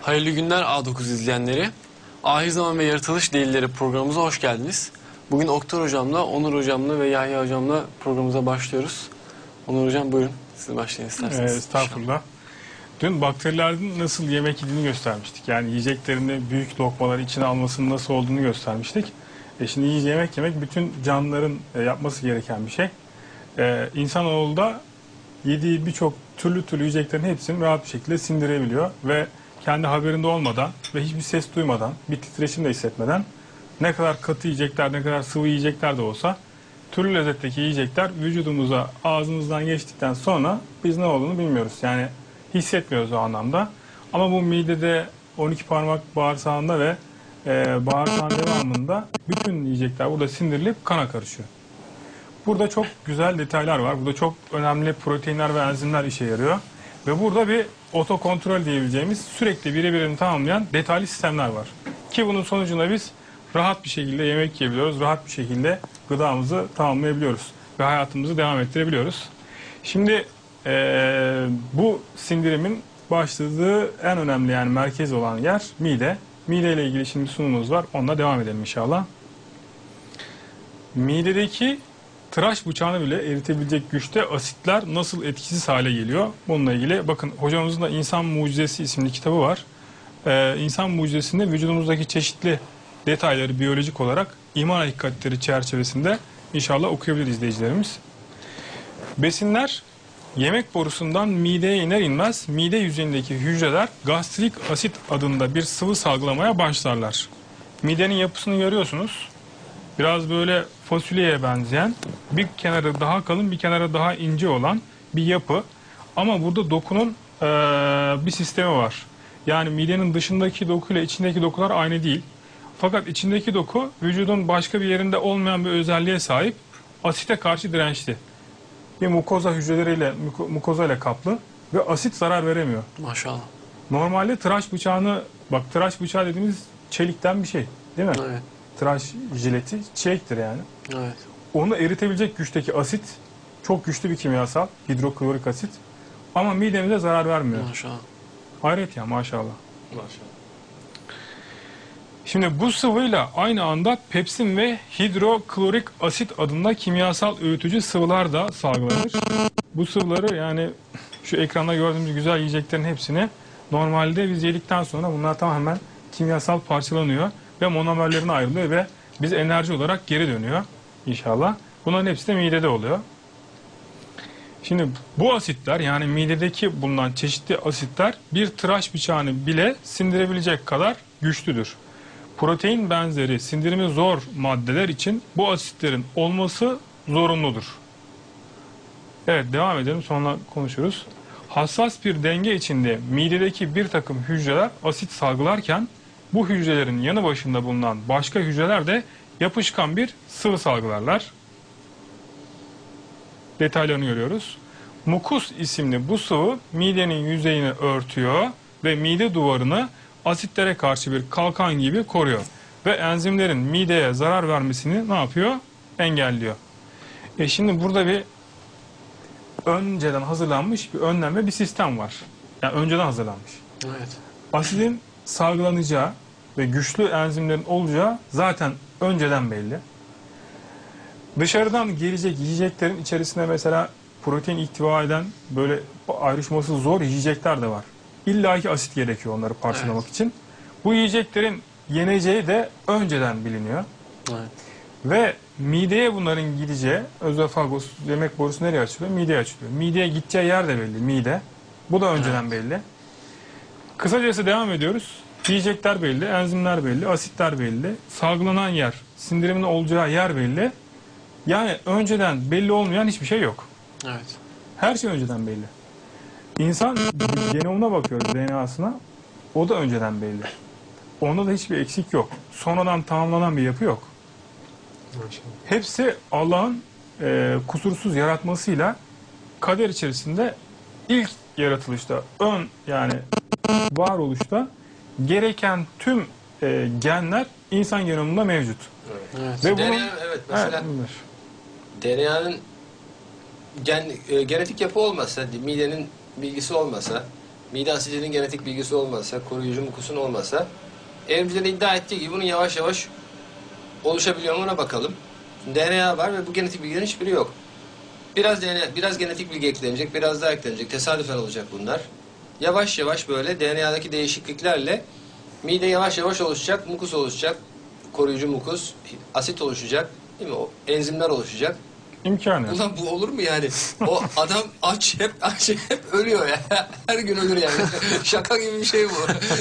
Hayırlı günler A9 izleyenleri. Ahir Zaman ve Yaratılış Delilleri programımıza hoş geldiniz. Bugün Oktar Hocam'la, Onur Hocam'la ve Yahya Hocam'la programımıza başlıyoruz. Onur Hocam buyurun, siz başlayın isterseniz. Estağfurullah. Dün bakterilerin nasıl yemek yediğini göstermiştik. Yani yiyeceklerini büyük lokmaları içine almasının nasıl olduğunu göstermiştik. Şimdi yemek yemek bütün canlıların yapması gereken bir şey. İnsanoğlu da yediği birçok türlü yiyeceklerin hepsini rahat bir şekilde sindirebiliyor ve kendi haberinde olmadan ve hiçbir ses duymadan, bir titreşim de hissetmeden ne kadar katı yiyecekler, ne kadar sıvı yiyecekler de olsa türlü lezzetteki yiyecekler vücudumuza ağzımızdan geçtikten sonra biz ne olduğunu bilmiyoruz. Yani hissetmiyoruz o anlamda. Ama bu midede 12 parmak bağırsağında ve bağırsağın devamında bütün yiyecekler burada sindirilip kana karışıyor. Burada çok güzel detaylar var. Burada çok önemli proteinler ve enzimler işe yarıyor. Ve burada bir otokontrol diyebileceğimiz sürekli birini tamamlayan detaylı sistemler var. Ki bunun sonucunda biz rahat bir şekilde yemek yiyebiliyoruz. Rahat bir şekilde gıdamızı tamamlayabiliyoruz. Ve hayatımızı devam ettirebiliyoruz. Şimdi bu sindirimin başladığı en önemli yani merkez olan yer mide. Mide ile ilgili şimdi sunumumuz var. Onunla devam edelim inşallah. Midedeki tıraş bıçağını bile eritebilecek güçte asitler nasıl etkisiz hale geliyor? Bununla ilgili bakın hocamızın da İnsan Mucizesi isimli kitabı var. İnsan Mucizesi'nde vücudumuzdaki çeşitli detayları biyolojik olarak iman hakikatleri çerçevesinde inşallah okuyabilir izleyicilerimiz. Besinler yemek borusundan mideye iner inmez mide yüzeyindeki hücreler gastrik asit adında bir sıvı salgılamaya başlarlar. Midenin yapısını görüyorsunuz. Biraz böyle fasulyeye benzeyen, bir kenarı daha kalın, bir kenarı daha ince olan bir yapı. Ama burada dokunun bir sistemi var. Yani midenin dışındaki doku ile içindeki dokular aynı değil. Fakat içindeki doku vücudun başka bir yerinde olmayan bir özelliğe sahip, asite karşı dirençli. Bir mukoza hücreleriyle, mukoza ile kaplı ve asit zarar veremiyor. Maşallah. Normalde tıraş bıçağını, bak tıraş bıçağı dediğimiz çelikten bir şey değil mi? Evet. Tıraş jileti çeliktir yani. Evet. Onu eritebilecek güçteki asit çok güçlü bir kimyasal, hidroklorik asit. Ama midemize zarar vermiyor. Maşallah. Hayret ya maşallah. Maşallah. Şimdi bu sıvıyla aynı anda pepsin ve hidroklorik asit adında kimyasal öğütücü sıvılar da salgılanır. Bu sıvıları yani şu ekranda gördüğümüz güzel yiyeceklerin hepsini normalde biz yedikten sonra bunlar tamamen kimyasal parçalanıyor ve monomerlerine ayrılıyor ve biz enerji olarak geri dönüyor inşallah. Bunların hepsi de midede oluyor. Şimdi bu asitler yani midedeki bulunan çeşitli asitler bir tıraş bıçağını bile sindirebilecek kadar güçlüdür. Protein benzeri sindirimi zor maddeler için bu asitlerin olması zorunludur. Evet devam edelim sonra konuşuruz. Hassas bir denge içinde midedeki bir takım hücreler asit salgılarken bu hücrelerin yanı başında bulunan başka hücreler de yapışkan bir sıvı salgılarlar. Detaylarını görüyoruz. Mukus isimli bu sıvı midenin yüzeyini örtüyor ve mide duvarını asitlere karşı bir kalkan gibi koruyor. Ve enzimlerin mideye zarar vermesini ne yapıyor? Engelliyor. Şimdi burada bir önceden hazırlanmış bir önlem ve bir sistem var. Yani önceden hazırlanmış. Evet. Asidin salgılanacağı ve güçlü enzimlerin olacağı zaten önceden belli. Dışarıdan gelecek yiyeceklerin içerisinde mesela protein ihtiva eden böyle ayrışması zor yiyecekler de var. İlla ki asit gerekiyor onları parçalamak için. Bu yiyeceklerin yeneceği de önceden biliniyor. Evet. Ve mideye bunların gideceği, özofagus, yemek borusu nereye açılıyor? Mideye açılıyor. Mideye gideceği yer de belli, mide. Bu da önceden belli. Kısacası devam ediyoruz. Yiyecekler belli, enzimler belli, asitler belli. Salgılanan yer, sindirimin olacağı yer belli. Yani önceden belli olmayan hiçbir şey yok. Evet. Her şey önceden belli. İnsan genomuna bakıyoruz, DNA'sına. O da önceden belli. Onda da hiçbir eksik yok. Sonradan tamamlanan bir yapı yok. Maşallah. Hepsi Allah'ın kusursuz yaratmasıyla kader içerisinde ilk yaratılışta, yani varoluşta gereken tüm genler insan genomunda mevcut. Evet. Ve DNA, evet mesela DNA'nın genetik yapı olmasa, midenin bilgisi olmasa mide asidinin genetik bilgisi olmasa, koruyucu mukusun olmasa, evrimcilerin iddia ettiği gibi bunun yavaş yavaş oluşabiliyor mu ona bakalım. DNA var ve bu genetik bilgilerin hiçbiri yok. Biraz DNA, biraz genetik bilgi eklenecek, biraz daha eklenecek. Tesadüfen olacak bunlar. Yavaş yavaş böyle DNA'daki değişikliklerle mide yavaş yavaş oluşacak, mukus oluşacak, koruyucu mukus, asit oluşacak, değil mi? O enzimler oluşacak. İmkanı yok. Ulan bu olur mu yani? O adam aç hep ölüyor ya. Her gün ölür yani. Şaka gibi bir şey bu.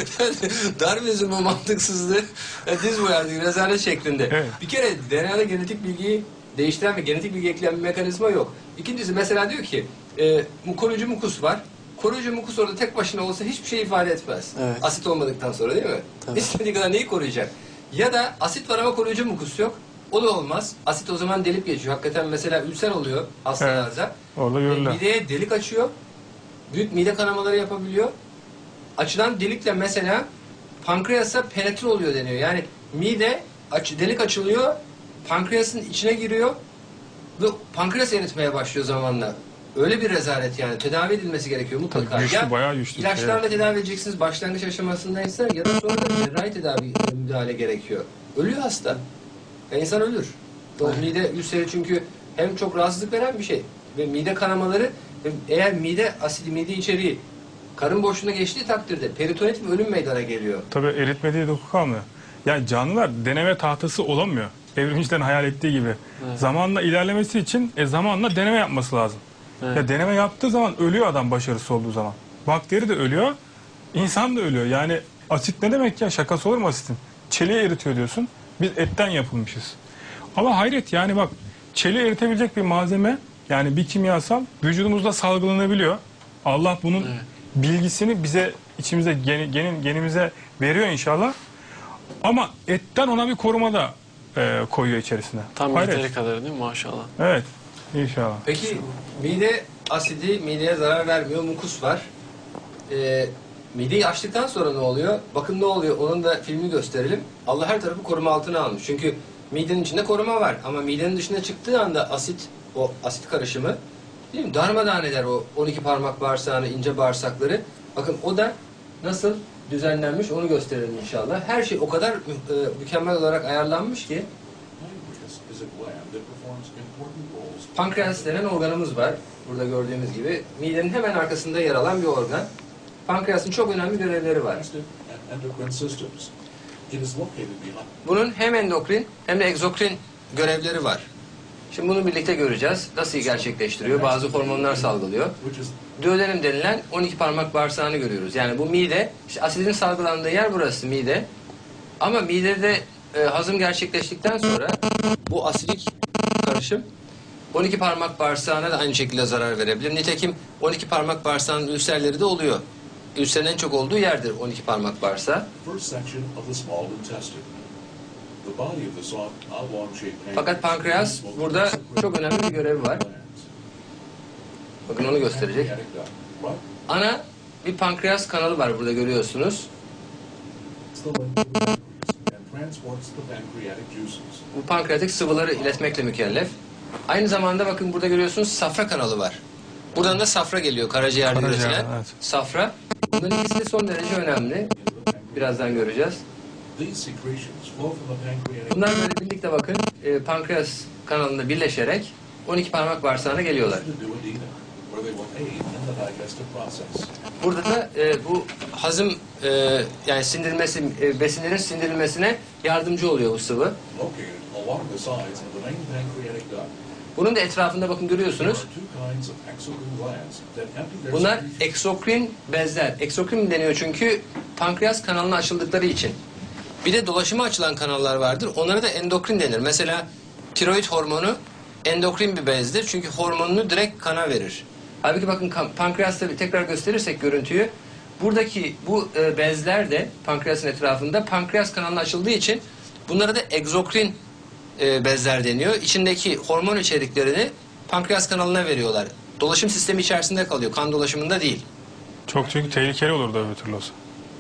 Darwinizm o mantıksızlığı diz boyardı rezalet şeklinde. Evet. Bir kere DNA'da genetik bilgiyi değiştiren ve genetik bilgi ekleyen bir mekanizma yok. İkincisi mesela diyor ki koruyucu mukus var. Koruyucu mukus orada tek başına olsa hiçbir şey ifade etmez. Evet. Asit olmadıktan sonra değil mi? Tabii. İstediği kadar neyi koruyacak? Ya da asit var ama koruyucu mukus yok. O da olmaz. Asit o zaman delip geçiyor. Hakikaten mesela ülser oluyor hastalarda. Orada görürler. Mideye delik açıyor. Büyük mide kanamaları yapabiliyor. Açılan delikle mesela pankreasa penetre oluyor deniyor. Yani mide delik açılıyor, pankreasın içine giriyor ve pankreas eritmeye başlıyor zamanla. Öyle bir rezalet yani. Tedavi edilmesi gerekiyor mutlaka. Tabii güçlü, Ya bayağı güçlü. İlaçlarla Evet. tedavi edeceksiniz başlangıç aşamasındaysa ya da sonra da cerrahi tedavi müdahale gerekiyor. Ölüyor hasta. Ya insan ölür. O mide ülseri çünkü hem çok rahatsızlık veren bir şey ve mide kanamaları ve eğer mide asidi, mide içeriği karın boşluğuna geçtiği takdirde peritonit ve ölüm meydana geliyor. Tabii eritmediği doku kalmıyor. Yani canlılar deneme tahtası olamıyor. Evrimcilerin hayal ettiği gibi. Evet. Zamanla ilerlemesi için zamanla deneme yapması lazım. Evet. Ya deneme yaptığı zaman ölüyor adam başarısız olduğu zaman. Bakteri de ölüyor, insan da ölüyor. Yani asit ne demek ya? Şakası olur mu asitin? Çeliği eritiyor diyorsun. Biz etten yapılmışız. Ama hayret yani bak çeliği eritebilecek bir malzeme yani bir kimyasal vücudumuzda salgılanabiliyor. Allah bunun Evet. bilgisini bize içimize genimize veriyor inşallah. Ama etten ona bir koruma da koyuyor içerisine. Tam Hayret. yeteri kadar değil mi maşallah? Evet. İnşallah. Peki mide asidi mideye zarar vermiyor, mukus var. Mideyi açtıktan sonra ne oluyor? Bakın ne oluyor? Onun da filmini gösterelim. Allah her tarafı koruma altına almış. Çünkü midenin içinde koruma var. Ama midenin dışına çıktığı anda o asit karışımı değil mi? Darmadağın eder o 12 parmak bağırsağını, ince bağırsakları. Bakın o da nasıl düzenlenmiş onu gösterelim inşallah. Her şey o kadar mükemmel olarak ayarlanmış ki pankreas denen organımız var. Burada gördüğümüz gibi midenin hemen arkasında yer alan bir organ. Pankreasın çok önemli görevleri var. Bunun hem endokrin hem de egzokrin görevleri var. Şimdi bunu birlikte göreceğiz. Nasıl gerçekleştiriyor? Bazı hormonlar salgılıyor. Duodenim denilen 12 parmak bağırsağını görüyoruz. Yani bu mide, işte asidin salgılandığı yer burası mide. Ama midede hazım gerçekleştikten sonra bu asidik karışım 12 parmak bağırsağına da aynı şekilde zarar verebilir. Nitekim 12 parmak bağırsağının ülserleri de oluyor. Ülserin en çok olduğu yerdir 12 parmak bağırsağı. Fakat pankreas burada çok önemli bir görevi var. Bakın onu gösterecek. Ana bir pankreas kanalı var burada görüyorsunuz. Bu pankreatik sıvıları iletmekle mükellef. Aynı zamanda bakın burada görüyorsunuz safra kanalı var. Buradan da safra geliyor karaciğerde Karaciğer, üretilen evet. safra. Bunların ikisi de son derece önemli. Birazdan göreceğiz. Bunlar böyle birlikte bakın pankreas kanalında birleşerek 12 parmak bağırsağına geliyorlar. Burada da bu hazım yani sindirilmesi, besinlerin sindirilmesine yardımcı oluyor bu sıvı. Bunun da etrafında bakın görüyorsunuz. Bunlar eksokrin bezler. Eksokrin deniyor çünkü pankreas kanalına açıldıkları için. Bir de dolaşıma açılan kanallar vardır. Onlara da endokrin denir. Mesela tiroid hormonu endokrin bir bezdir. Çünkü hormonunu direkt kana verir. Halbuki bakın pankreasta tekrar gösterirsek görüntüyü. Buradaki bu bezler de pankreasın etrafında pankreas kanalına açıldığı için bunlara da egzokrin bezler deniyor. İçindeki hormon içeriklerini pankreas kanalına veriyorlar. Dolaşım sistemi içerisinde kalıyor. Kan dolaşımında değil. Çok çünkü tehlikeli olurdu öbür türlü olsa.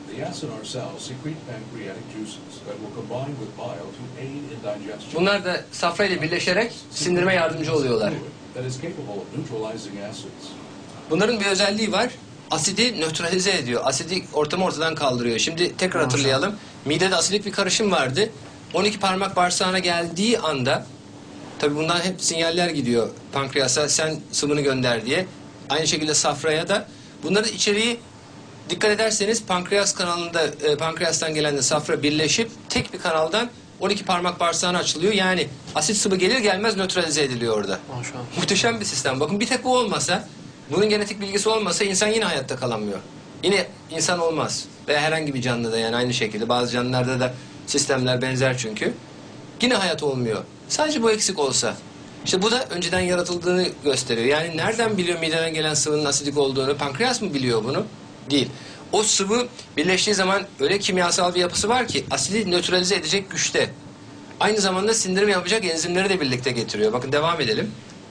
Bunlar da safra ile birleşerek sindirime yardımcı oluyorlar. Bunların bir özelliği var. asidi nötralize ediyor. Asidik ortamı ortadan kaldırıyor. Şimdi tekrar hatırlayalım. Midede asidik bir karışım vardı. 12 parmak bağırsağına geldiği anda, tabii bundan hep sinyaller gidiyor pankreasa, sen sıvını gönder diye. Aynı şekilde safraya da. Bunların içeriği dikkat ederseniz pankreas kanalında, pankreastan gelen de safra birleşip tek bir kanaldan 12 parmak bağırsağına açılıyor. Yani asit sıvı gelir gelmez nötralize ediliyor orada. Maşallah. Muhteşem bir sistem. Bakın bir tek bu olmasa, bunun genetik bilgisi olmasa insan yine hayatta kalamıyor. Yine insan olmaz. Veya herhangi bir canlıda, yani aynı şekilde. Bazı canlılarda da sistemler benzer çünkü. Yine hayat olmuyor. Sadece bu eksik olsa. İşte bu da önceden yaratıldığını gösteriyor. Yani nereden biliyor mideden gelen sıvının asidik olduğunu? Pankreas mı biliyor bunu? Değil. O sıvı birleştiği zaman öyle kimyasal bir yapısı var ki asidi nötralize edecek güçte. Aynı zamanda sindirim yapacak enzimleri de birlikte getiriyor. Bakın devam edelim.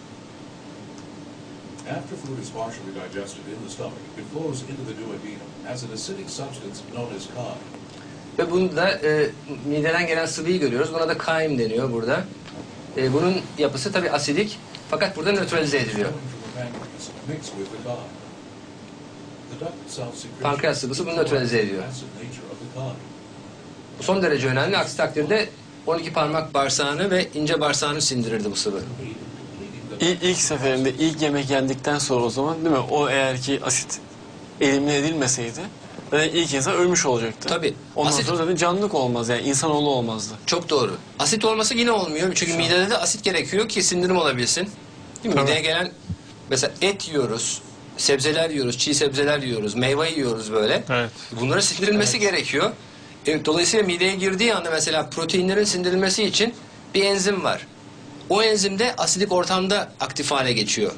After food is partially digested in the stomach, it flows into the duodenum as an acidic substance known as chyme. Ve bunu da mideden gelen sıvıyı görüyoruz. Buna da chyme deniyor burada. Bunun yapısı tabii asidik, fakat burada nötralize ediliyor. Coming from the pancreas, mixed with the chyme. The duct itself secretes Pankreas sıvısı bunu nötralize ediyor. acid nature of the chyme. Bu son derece önemli. Aksi takdirde 12 parmak bağırsağını ve ince bağırsağını sindirirdi bu sıvı. İlk seferinde ilk yemek yendikten sonra o zaman değil mi? O eğer ki asit elimine edilmeseydi zaten ilk insan ölmüş olacaktı. Tabii. Ondan Asit- sonra zaten canlılık olmaz, yani insanoğlu olmazdı. Çok doğru. Asit olması yine olmuyor. Çünkü midede de asit gerekiyor ki sindirim olabilsin. Değil mi? Tabii. Mideye gelen, mesela et yiyoruz, sebzeler yiyoruz, çiğ sebzeler yiyoruz, meyve yiyoruz böyle. Evet. Bunların sindirilmesi gerekiyor. Dolayısıyla mideye girdiği anda mesela proteinlerin sindirilmesi için bir enzim var. O enzim de asidik ortamda aktif hale geçiyor.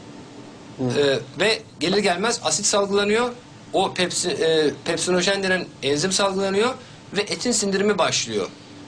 Ve gelir gelmez asit salgılanıyor. O pepsinojen denen enzim salgılanıyor ve etin sindirimi başlıyor.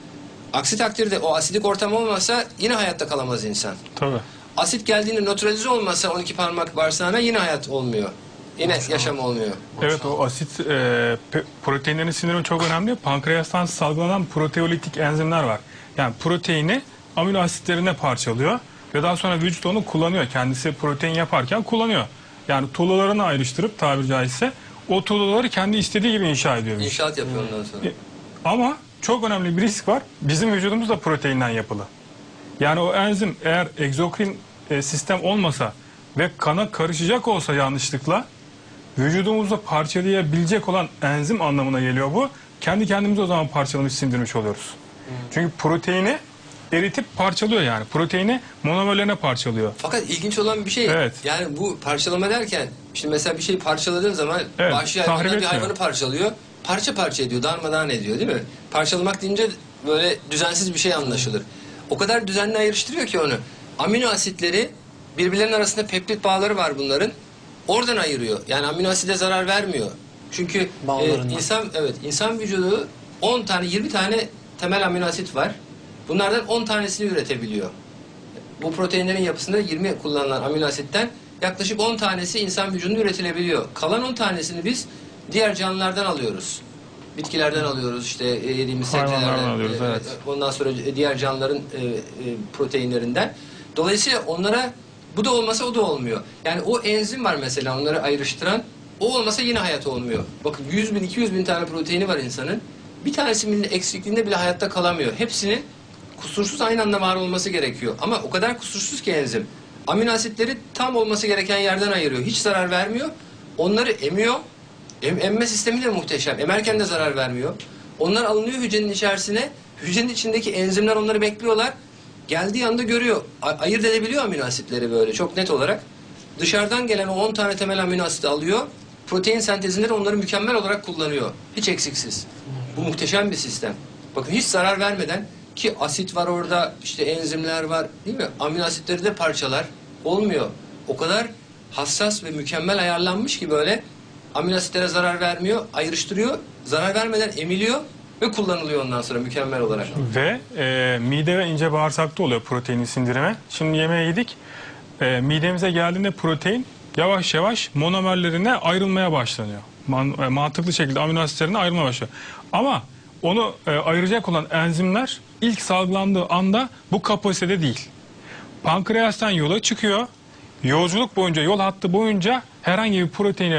Aksi takdirde o asidik ortam olmasa yine hayatta kalamaz insan. Tabii. Asit geldiğinde nötralize olmasa 12 parmak bağırsağına yine hayat olmuyor. Yine yaşam olmuyor. Evet, o asit proteinlerin sindirimi çok önemli. Pankreastan salgılanan proteolitik enzimler var. Yani proteini amino asitlerine parçalıyor ve daha sonra vücut onu kullanıyor. Kendisi protein yaparken kullanıyor. Yani tuğlalarını ayrıştırıp tabiri caizse o tuğlaları kendi istediği gibi inşa ediyor. vücut. İnşaat yapıyor ondan sonra. Ama çok önemli bir risk var. Bizim vücudumuz da proteinden yapılı. Yani o enzim eğer egzokrin sistem olmasa ve kana karışacak olsa yanlışlıkla vücudumuzda parçalayabilecek olan enzim anlamına geliyor bu. Kendi kendimizi o zaman parçalamış, sindirmiş oluyoruz. Çünkü proteini eritip parçalıyor yani. Proteini monomerlerine parçalıyor. Fakat ilginç olan bir şey, Evet. yani bu parçalama derken, şimdi mesela bir şeyi parçaladığın zaman Evet, vahşi tahrip hayvanlar bir etmiyor. hayvanı parçalıyor. Parça parça ediyor, darmadağın ediyor değil mi? Parçalamak deyince böyle düzensiz bir şey anlaşılır. O kadar düzenli ayrıştırıyor ki onu. Amino asitleri, birbirlerinin arasında peptit bağları var bunların. Oradan ayırıyor. Yani amino aside zarar vermiyor. Çünkü Bağlarından. insan vücudu 10 tane 20 tane temel amino asit var. Bunlardan 10 tanesini üretebiliyor. Bu proteinlerin yapısında 20 kullanılan amino asitten yaklaşık 10 tanesi insan vücudunda üretilebiliyor. Kalan 10 tanesini biz diğer canlılardan alıyoruz. Bitkilerden alıyoruz, işte yediğimiz Hayvanlardan sebzelerden, alıyoruz, evet. ondan sonra diğer canlıların proteinlerinden. Dolayısıyla onlara bu da olmasa o da olmuyor. Yani o enzim var mesela onları ayrıştıran, o olmasa yine hayat olmuyor. Bakın 100 bin, 200 bin tane proteini var insanın. Bir tanesinin eksikliğinde bile hayatta kalamıyor. Hepsinin kusursuz aynı anda var olması gerekiyor. Ama o kadar kusursuz ki enzim. Amino asitleri tam olması gereken yerden ayırıyor. Hiç zarar vermiyor. Onları emiyor. Emme sistemi de muhteşem. Emerken de zarar vermiyor. Onlar alınıyor hücrenin içerisine. Hücrenin içindeki enzimler onları bekliyorlar. Geldiği anda görüyor. Ayırt edebiliyor amino asitleri böyle çok net olarak. Dışarıdan gelen o 10 tane temel amino asiti alıyor. Protein sentezinde de onları mükemmel olarak kullanıyor. Hiç eksiksiz. Bu muhteşem bir sistem. Bakın hiç zarar vermeden, ki asit var orada, işte enzimler var değil mi? Amino asitleri de parçalar. Olmuyor. O kadar hassas ve mükemmel ayarlanmış ki böyle amino asitlere zarar vermiyor, ayrıştırıyor, zarar vermeden emiliyor ve kullanılıyor ondan sonra mükemmel olarak. Ve mide ve ince bağırsakta oluyor proteinin sindirimi. Şimdi yemeğe yedik. Midemize geldiğinde protein yavaş yavaş monomerlerine ayrılmaya başlanıyor. Mantıklı şekilde amino asitlerine ayrılmaya başlıyor. Ama onu ayıracak olan enzimler ilk salgılandığı anda bu kapasitede değil. Pankreastan yola çıkıyor. Yolculuk boyunca, yol hattı boyunca herhangi bir proteini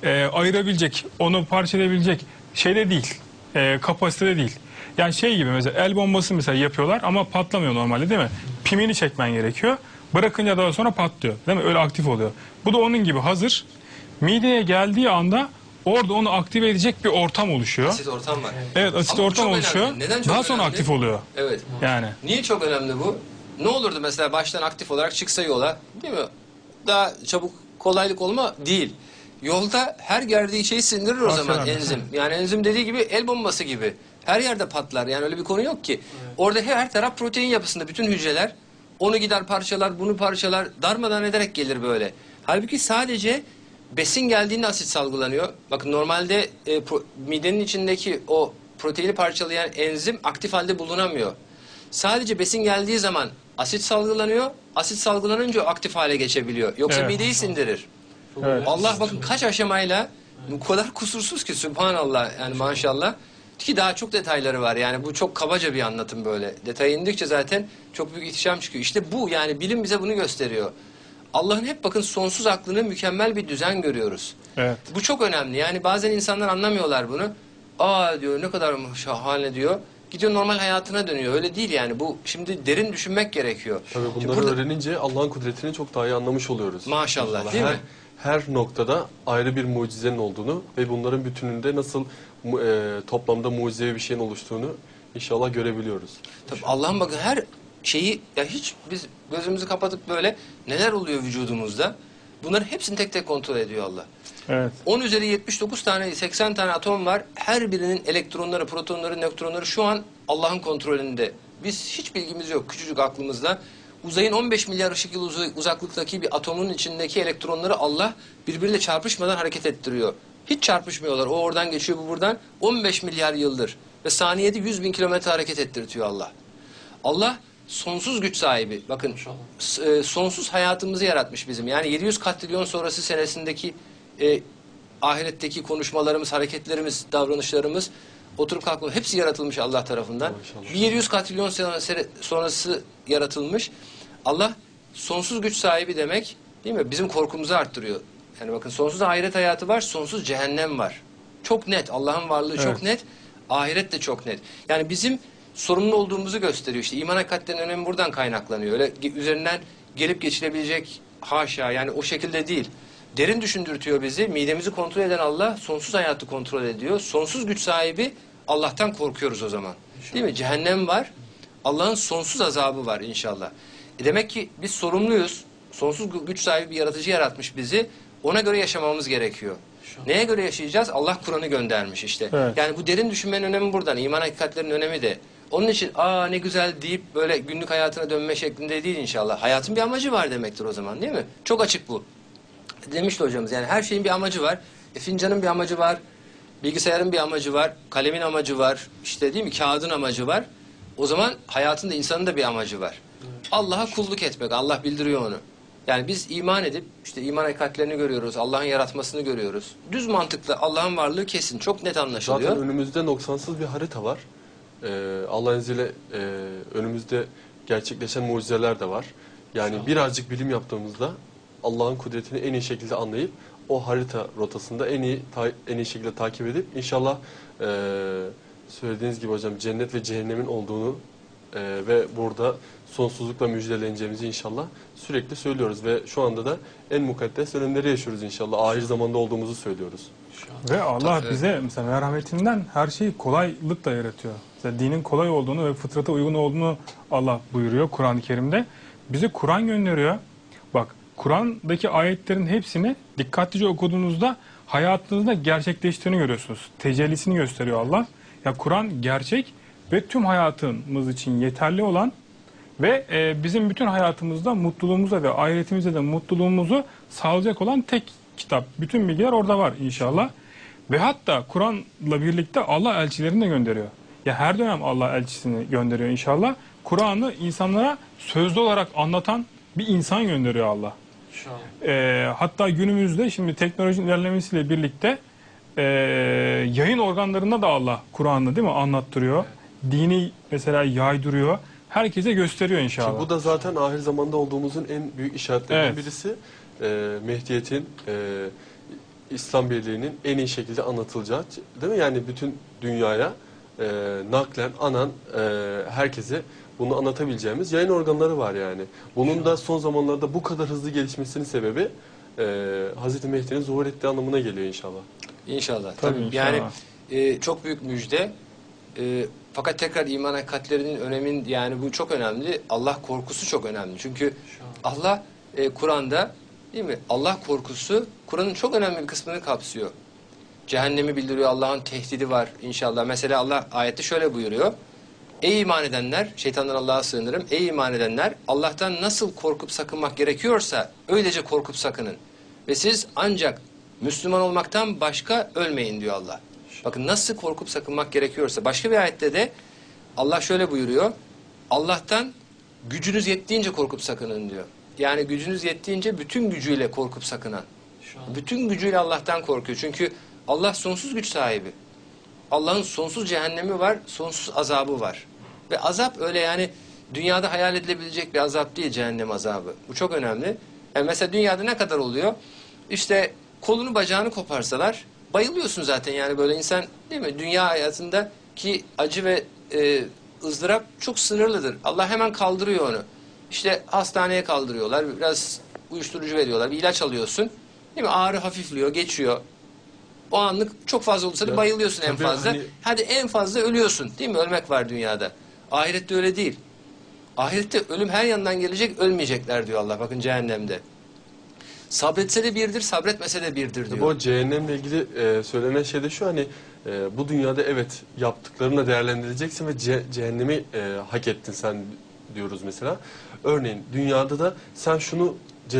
ayırabilecek, onu parçalayabilecek şeyde değil, kapasitede değil. Yani şey gibi mesela el bombası mesela yapıyorlar ama patlamıyor normalde değil mi? Pimini çekmen gerekiyor. Bırakınca daha sonra patlıyor değil mi? Öyle aktif oluyor. Bu da onun gibi hazır. Mideye geldiği anda orada onu aktive edecek bir ortam oluşuyor. Asit ortam var. Evet, asit Ama bu ortam çok oluşuyor. önemli. Neden çok Daha sonra önemli? aktif oluyor. Evet. Yani. Niye çok önemli bu? Ne olurdu mesela baştan aktif olarak çıksa yola, değil mi? Daha çabuk kolaylık olma değil. Yolda her geldiği şeyi sindirir o zaman Parçalar. enzim. Yani enzim dediği gibi el bombası gibi. Her yerde patlar. Yani öyle bir konu yok ki. Orada her taraf protein yapısında bütün hücreler. Onu gider parçalar, bunu parçalar. Darmadağın ederek gelir böyle. Halbuki sadece besin geldiğinde asit salgılanıyor. Bakın normalde midenin içindeki o proteini parçalayan enzim aktif halde bulunamıyor. Sadece besin geldiği zaman asit salgılanıyor. Asit salgılanınca o aktif hale geçebiliyor. Yoksa Evet. mideyi sindirir. Evet. Allah bakın kaç aşamayla bu kadar kusursuz ki Sübhanallah yani maşallah. Ki daha çok detayları var yani bu çok kabaca bir anlatım böyle. Detaya indikçe zaten çok büyük ihtişam çıkıyor. İşte bu yani bilim bize bunu gösteriyor. Allah'ın hep bakın sonsuz aklını mükemmel bir düzen görüyoruz. Evet. Bu çok önemli. Yani bazen insanlar anlamıyorlar bunu. Aa diyor ne kadar şahane diyor. Gidiyor normal hayatına dönüyor. Öyle değil yani. Bu şimdi derin düşünmek gerekiyor. Tabii Şimdi bunları burada- öğrenince Allah'ın kudretini çok daha iyi anlamış oluyoruz. Maşallah, değil mi? Her noktada ayrı bir mucizenin olduğunu ve bunların bütününde nasıl toplamda mucizevi bir şeyin oluştuğunu inşallah görebiliyoruz. Tabii Allah'ın bakın her şeyi ya hiç biz gözümüzü kapatıp böyle neler oluyor vücudumuzda bunların hepsini tek tek kontrol ediyor Allah. Evet. 10 üzeri 79 tane 80 tane atom var. Her birinin elektronları, protonları, nötronları şu an Allah'ın kontrolünde. Biz hiç bilgimiz yok küçücük aklımızda. Uzayın 15 milyar ışık yılı uzaklıktaki bir atomun içindeki elektronları Allah birbiriyle çarpışmadan hareket ettiriyor. Hiç çarpışmıyorlar. O oradan geçiyor, bu buradan. 15 milyar yıldır. Ve saniyede 100 bin kilometre hareket ettirtiyor Allah. Allah sonsuz güç sahibi. Bakın sonsuz hayatımızı yaratmış bizim. Yani 700 katrilyon sonrası senesindeki ahiretteki konuşmalarımız, hareketlerimiz, davranışlarımız, oturup kalkma hepsi yaratılmış Allah tarafından. Maşallah. Bir 700 katrilyon sene sonrası yaratılmış. Allah sonsuz güç sahibi demek değil mi? Bizim korkumuzu arttırıyor. Yani bakın sonsuz ahiret hayatı var, sonsuz cehennem var. Çok net. Allah'ın varlığı çok Evet. net. Ahiret de çok net. Yani bizim sorumlu olduğumuzu gösteriyor. İşte iman hakikatlerinin önemi buradan kaynaklanıyor. Öyle üzerinden gelip geçilebilecek haşa yani o şekilde değil. Derin düşündürtüyor bizi. Midemizi kontrol eden Allah sonsuz hayatı kontrol ediyor. Sonsuz güç sahibi Allah'tan korkuyoruz o zaman. Değil mi? Cehennem var. Allah'ın sonsuz azabı var inşallah. Demek ki biz sorumluyuz. Sonsuz güç sahibi bir yaratıcı yaratmış bizi. Ona göre yaşamamız gerekiyor. Neye göre yaşayacağız? Allah Kur'an'ı göndermiş işte. Evet. Yani bu derin düşünmenin önemi buradan. İman hakikatlerinin önemi de. Onun için aa ne güzel deyip böyle günlük hayatına dönme şeklinde değil inşallah. Hayatın bir amacı var demektir o zaman değil mi? Çok açık bu. Demişti hocamız yani her şeyin bir amacı var. Fincanın bir amacı var. Bilgisayarın bir amacı var. Kalemin amacı var. İşte değil mi? Kağıdın amacı var. O zaman hayatında insanın da bir amacı var. Allah'a kulluk etmek. Allah bildiriyor onu. Yani biz iman edip işte iman hakikatlerini görüyoruz. Allah'ın yaratmasını görüyoruz. Düz mantıklı Allah'ın varlığı kesin. Çok net anlaşılıyor. Zaten önümüzde noksansız bir harita var. Allah'ın izniyle önümüzde gerçekleşen mucizeler de var. Yani birazcık bilim yaptığımızda Allah'ın kudretini en iyi şekilde anlayıp o harita rotasında en iyi şekilde takip edip inşallah söylediğiniz gibi hocam cennet ve cehennemin olduğunu ve burada sonsuzlukla müjdeleneceğimizi inşallah sürekli söylüyoruz ve şu anda da en mukaddes dönemleri yaşıyoruz inşallah. Ahir zamanda olduğumuzu söylüyoruz. Ve Allah Tabii. bize mesela merhametinden her şeyi kolaylıkla yaratıyor. Mesela dinin kolay olduğunu ve fıtrata uygun olduğunu Allah buyuruyor Kur'an-ı Kerim'de. Bize Kur'an gönderiyor. Bak Kur'an'daki ayetlerin hepsini dikkatlice okuduğunuzda hayatınızda gerçekleştiğini görüyorsunuz. Tecellisini gösteriyor Allah. Ya Kur'an gerçek ve tüm hayatımız için yeterli olan ve bizim bütün hayatımızda mutluluğumuza ve ahiretimizde de mutluluğumuzu sağlayacak olan tek kitap. Bütün bilgiler orada var inşallah. Ve hatta Kur'an'la birlikte Allah elçilerini de gönderiyor. Ya her dönem Allah elçisini gönderiyor inşallah. Kur'an'ı insanlara sözlü olarak anlatan bir insan gönderiyor Allah. Hatta günümüzde şimdi teknolojinin ilerlemesiyle birlikte yayın organlarında da Allah Kur'an'ı değil mi anlattırıyor. Dini mesela yaydırıyor. Herkese gösteriyor inşallah. Şimdi bu da zaten ahir zamanda olduğumuzun en büyük işaretlerinden Evet. birisi. Mehdiyet'in İslam Birliği'nin en iyi şekilde anlatılacağı, değil mi? Yani bütün dünyaya naklen, herkese bunu anlatabileceğimiz yayın organları var yani. Bunun da son zamanlarda bu kadar hızlı gelişmesinin sebebi Hz. Mehdi'nin zuhur ettiği anlamına geliyor inşallah. İnşallah. Tabii, Yani inşallah. çok büyük müjde. Fakat tekrar iman hakikatlerinin önemin, yani bu çok önemli. Allah korkusu çok önemli. Çünkü Allah Kur'an'da, değil mi? Allah korkusu Kur'an'ın çok önemli bir kısmını kapsıyor. Cehennemi bildiriyor, Allah'ın tehdidi var inşallah. Mesela Allah ayette şöyle buyuruyor. Ey iman edenler, şeytandan Allah'a sığınırım. Ey iman edenler, Allah'tan nasıl korkup sakınmak gerekiyorsa öylece korkup sakının. Ve siz ancak Müslüman olmaktan başka ölmeyin diyor Allah. Bakın nasıl korkup sakınmak gerekiyorsa. Başka bir ayette de Allah şöyle buyuruyor. Allah'tan gücünüz yettiğince korkup sakının diyor. Yani gücünüz yettiğince bütün gücüyle korkup sakınan. Bütün gücüyle Allah'tan korkuyor. Çünkü Allah sonsuz güç sahibi. Allah'ın sonsuz cehennemi var, sonsuz azabı var. Ve azap öyle yani dünyada hayal edilebilecek bir azap değil, cehennem azabı. Bu çok önemli. Yani mesela dünyada ne kadar oluyor? İşte kolunu bacağını koparsalar bayılıyorsun zaten, yani böyle insan, değil mi? Dünya hayatındaki acı ve ızdırap çok sınırlıdır. Allah hemen kaldırıyor onu. İşte hastaneye kaldırıyorlar, biraz uyuşturucu veriyorlar, bir ilaç alıyorsun. Değil mi? Ağrı hafifliyor, geçiyor. O anlık çok fazla olursa da bayılıyorsun en tabii fazla. hani- Hadi en fazla ölüyorsun, değil mi? Ölmek var dünyada. Ahirette öyle değil. Ahirette ölüm her yandan gelecek, ölmeyecekler diyor Allah. Bakın cehennemde. Sabretse de birdir, sabretmese de birdir diyor. Bu cehennemle ilgili söylenen şey de şu, hani bu dünyada evet yaptıklarına değerlendireceksin ve cehennemi hak ettin sen diyoruz mesela. Örneğin dünyada da sen şunu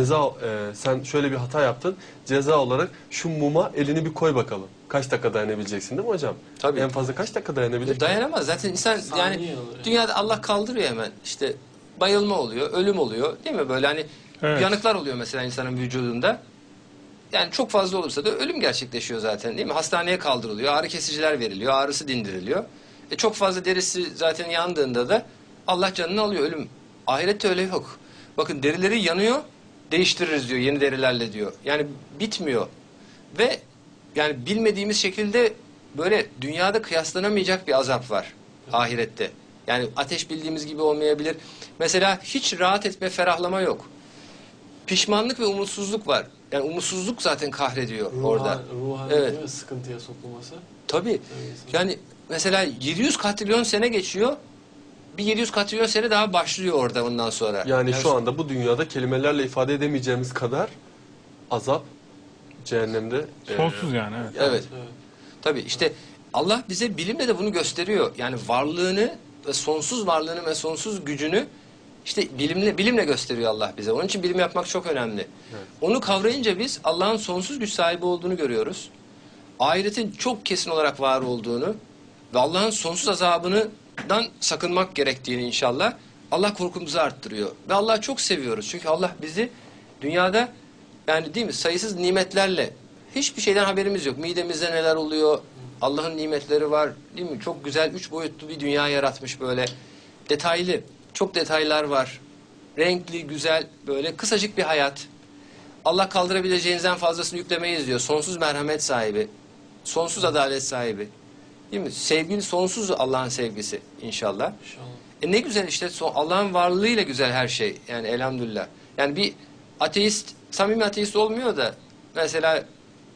sen şöyle bir hata yaptın, ceza olarak şu muma elini bir koy bakalım. Kaç dakika dayanabileceksin, değil mi hocam? Tabii. En fazla kaç dakika dayanabilir? Dayanamaz. Zaten insan Saniye yani olur. dünyada Allah kaldırıyor hemen. İşte bayılma oluyor, ölüm oluyor, değil mi? Böyle hani Evet. yanıklar oluyor mesela insanın vücudunda. Yani çok fazla olursa da ölüm gerçekleşiyor zaten, değil mi? Hastaneye kaldırılıyor, ağrı kesiciler veriliyor, ağrısı dindiriliyor. Çok fazla derisi zaten yandığında da Allah canını alıyor, ölüm. Ahirette öyle yok. Bakın derileri yanıyor, değiştiririz diyor yeni derilerle diyor. Yani bitmiyor. Ve yani bilmediğimiz şekilde böyle dünyada kıyaslanamayacak bir azap var ahirette. Yani ateş bildiğimiz gibi olmayabilir. Mesela hiç rahat etme, ferahlama yok. Pişmanlık ve umutsuzluk var. Yani umutsuzluk zaten kahrediyor orada. Ruhen Evet. değil mi? Sıkıntıya sokulması. Tabii. Yani mesela 700 katrilyon sene geçiyor. Bir 700 katrilyon sene daha başlıyor orada ondan sonra. Yani şu anda bu dünyada kelimelerle ifade edemeyeceğimiz kadar azap cehennemde. Sonsuz yani, evet. Evet. Evet. Tabii işte Allah bize bilimle de bunu gösteriyor. Yani varlığını ve sonsuz varlığını ve sonsuz gücünü işte bilimle gösteriyor Allah bize. Onun için bilim yapmak çok önemli. Evet. Onu kavrayınca biz Allah'ın sonsuz güç sahibi olduğunu görüyoruz. Ahiretin çok kesin olarak var olduğunu ve Allah'ın sonsuz azabından sakınmak gerektiğini inşallah Allah korkumuzu arttırıyor. Ve Allah'ı çok seviyoruz. Çünkü Allah bizi dünyada, yani değil mi, sayısız nimetlerle, hiçbir şeyden haberimiz yok. Midemizde neler oluyor? Allah'ın nimetleri var, değil mi? Çok güzel 3 boyutlu bir dünya yaratmış böyle. Detaylı, çok detaylar var. Renkli, güzel, böyle kısacık bir hayat. Allah kaldırabileceğinizden fazlasını yüklemeyiz diyor. Sonsuz merhamet sahibi, sonsuz adalet sahibi. Değil mi? Sevgili sonsuz Allah'ın sevgisi inşallah. İnşallah. Ne güzel işte Allah'ın varlığıyla güzel her şey. Yani elhamdülillah. Yani bir ateist, samimi ateist olmuyor da mesela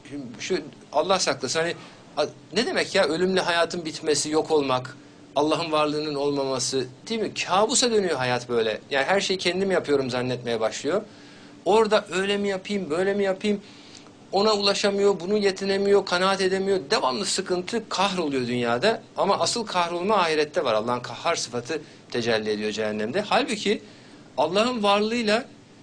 şu Allah saklasın, hani ne demek ya ölümle hayatın bitmesi, yok olmak, Allah'ın varlığının olmaması, değil mi? Kabusa dönüyor hayat böyle. Yani her şeyi kendim yapıyorum zannetmeye başlıyor. Orada öyle mi yapayım, böyle mi yapayım? Ona ulaşamıyor, bunu yetinemiyor, kanaat edemiyor. Devamlı sıkıntı, kahroluyor dünyada. Ama asıl kahrolma ahirette var. Allah'ın kahhar sıfatı tecelli ediyor cehennemde. Halbuki Allah'ın varlığıyla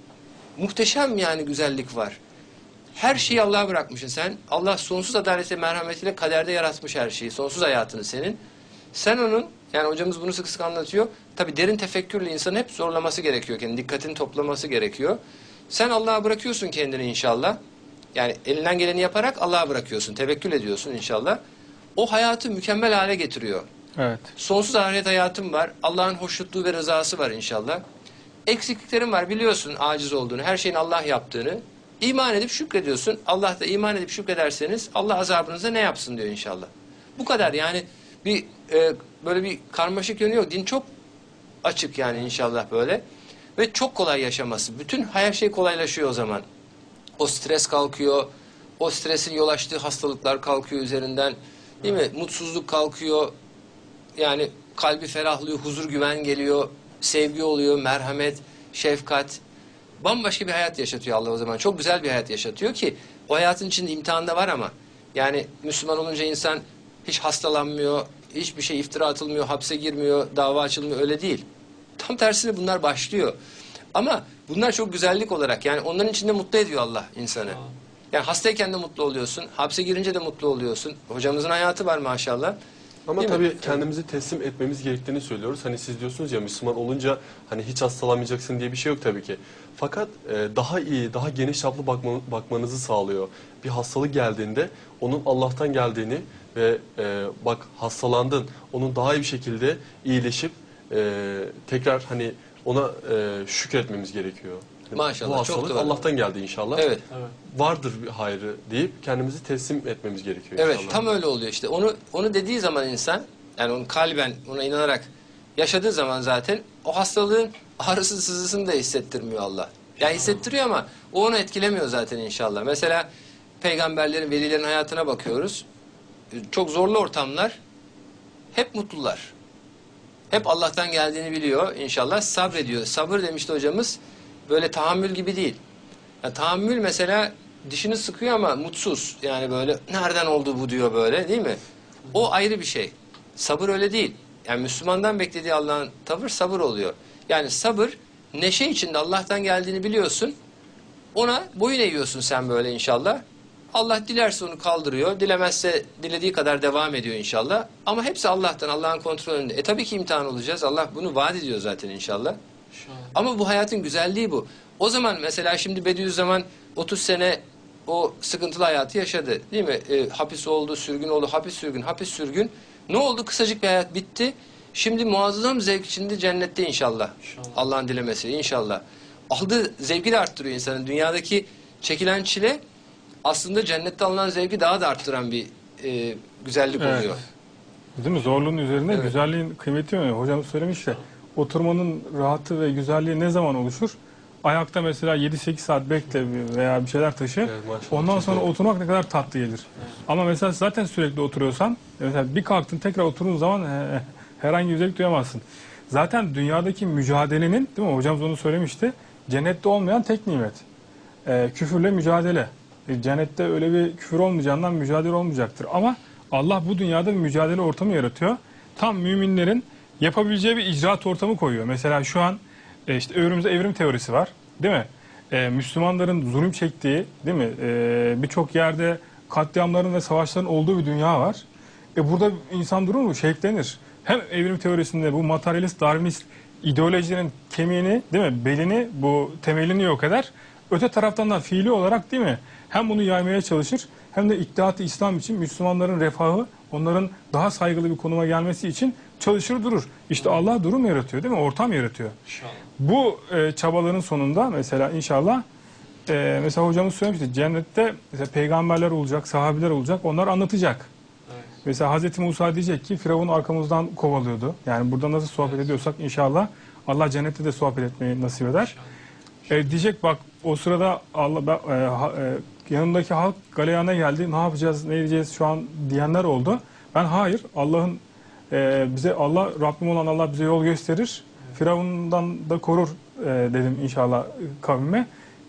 muhteşem yani güzellik var. Her şeyi Allah'a bırakmışsın sen. Allah sonsuz adaleti, merhametiyle kaderde yaratmış her şeyi. Sonsuz hayatını senin. Sen onun, yani hocamız bunu sık sık anlatıyor. Tabii derin tefekkürle insanın hep zorlaması gerekiyor. Kendini, dikkatini toplaması gerekiyor. Sen Allah'a bırakıyorsun kendini inşallah. Yani elinden geleni yaparak Allah'a bırakıyorsun. Tevekkül ediyorsun inşallah. O hayatı mükemmel hale getiriyor. Evet. Sonsuz ahiret hayatım var. Allah'ın hoşnutluğu ve rızası var inşallah. Eksikliklerim var, biliyorsun aciz olduğunu, her şeyin Allah yaptığını. İman edip şükrediyorsun. Allah da iman edip şükrederseniz Allah azabınıza ne yapsın diyor inşallah. Bu kadar yani bir böyle bir karmaşık yönü yok. Din çok açık yani inşallah böyle. Ve çok kolay yaşaması. Bütün her şey kolaylaşıyor o zaman. O stres kalkıyor. O stresin yol açtığı hastalıklar kalkıyor üzerinden. Değil mi? Mutsuzluk kalkıyor. Yani kalbi ferahlıyor, huzur, güven geliyor. Sevgi oluyor, merhamet, şefkat. Bambaşka bir hayat yaşatıyor Allah o zaman. Çok güzel bir hayat yaşatıyor ki o hayatın içinde imtihan da var ama yani Müslüman olunca insan hiç hastalanmıyor, hiçbir şey iftira atılmıyor, hapse girmiyor, dava açılmıyor, öyle değil. Tam tersine bunlar başlıyor. Ama bunlar çok güzellik olarak yani onların içinde mutlu ediyor Allah insanı. Yani hastayken de mutlu oluyorsun, hapse girince de mutlu oluyorsun. Hocamızın hayatı var maşallah. Ama Değil mi? tabii kendimizi teslim etmemiz gerektiğini söylüyoruz. Hani siz diyorsunuz ya Müslüman olunca hani hiç hastalanmayacaksın diye bir şey yok tabii ki. Fakat daha iyi, daha geniş çaplı bakmanızı sağlıyor. Bir hastalık geldiğinde onun Allah'tan geldiğini ve bak hastalandın, onun daha iyi bir şekilde iyileşip tekrar hani ona şükretmemiz gerekiyor. Yani Maşallah, bu çok hastalık doğru. Allah'tan geldi inşallah. Evet. Vardır bir hayrı deyip kendimizi teslim etmemiz gerekiyor Evet, inşallah. tam öyle oluyor işte. Onu dediği zaman insan, yani onu kalben ona inanarak yaşadığı zaman zaten o hastalığın ağrısı sızısını da hissettirmiyor Allah. Yani hissettiriyor ama o onu etkilemiyor zaten inşallah. Mesela peygamberlerin, velilerin hayatına bakıyoruz. Çok zorlu ortamlar, hep mutlular. Hep Allah'tan geldiğini biliyor inşallah, sabrediyor. Sabır demişti hocamız, böyle tahammül gibi değil. Ya, tahammül mesela dişini sıkıyor ama mutsuz. Yani böyle nereden oldu bu diyor böyle, değil mi? O ayrı bir şey. Sabır öyle değil. Yani Müslümandan beklediği Allah'ın tavır sabır oluyor. Yani sabır neşe içinde Allah'tan geldiğini biliyorsun. Ona boyun eğiyorsun sen böyle inşallah. Allah dilerse onu kaldırıyor. Dilemezse dilediği kadar devam ediyor inşallah. Ama hepsi Allah'tan, Allah'ın kontrolünde. Tabii ki imtihan olacağız. Allah bunu vaat ediyor zaten inşallah. Ama bu hayatın güzelliği bu. O zaman mesela şimdi Bediüzzaman 30 sene o sıkıntılı hayatı yaşadı. Değil mi? Hapis oldu, sürgün oldu, hapis sürgün, hapis sürgün. Ne oldu? Kısacık bir hayat bitti. Şimdi muazzam zevk içinde cennette inşallah. Allah'ın dilemesiyle inşallah. Aldığı zevki de arttırıyor insanın. Dünyadaki çekilen çile aslında cennette alınan zevki daha da arttıran bir güzellik Evet. oluyor. Değil mi? Zorluğun üzerine Evet. güzelliğin kıymeti mi? Hocam söylemiş ya, oturmanın rahatı ve güzelliği ne zaman oluşur? Ayakta mesela 7-8 saat bekle veya bir şeyler taşı. Evet, maşallah. Ondan Çok sonra doğru. oturmak ne kadar tatlı gelir. Ama mesela zaten sürekli oturuyorsan, mesela bir kalktın tekrar oturduğun zaman herhangi bir güzellik duyamazsın. Zaten dünyadaki mücadelenin, değil mi? Hocamız onu söylemişti. Cennette olmayan tek nimet. Küfürle mücadele. Cennette öyle bir küfür olmayacağından mücadele olmayacaktır. Ama Allah bu dünyada bir mücadele ortamı yaratıyor. Tam müminlerin yapabileceği bir icraat ortamı koyuyor. Mesela şu an işte önümüzde evrim teorisi var. Değil mi? Müslümanların zulüm çektiği, değil mi? Birçok yerde katliamların ve savaşların olduğu bir dünya var. Burada insan durur mu? Şevklenir. Hem evrim teorisinde bu materyalist, darwinist ideolojilerin kemiğini, değil mi? Belini, bu temelini yok eder. Öte taraftan da fiili olarak, değil mi? Hem bunu yaymaya çalışır hem de İttihat-ı İslam için Müslümanların refahı, onların daha saygılı bir konuma gelmesi için çalışır durur. İşte Allah durum yaratıyor, değil mi? Ortam yaratıyor. Bu çabaların sonunda mesela inşallah mesela hocamız söylemişti, cennette mesela peygamberler olacak, sahabiler olacak, onlar anlatacak. Mesela Hazreti Musa diyecek ki Firavun arkamızdan kovalıyordu. Yani burada nasıl sohbet ediyorsak inşallah Allah cennette de sohbet etmeyi nasip eder. Diyecek bak o sırada Allah yanındaki halk galeyana geldi. Ne yapacağız, ne edeceğiz şu an diyenler oldu. Ben hayır, Allah'ın bize Rabbim olan Allah bize yol gösterir. Firavundan da korur dedim inşallah kavmime.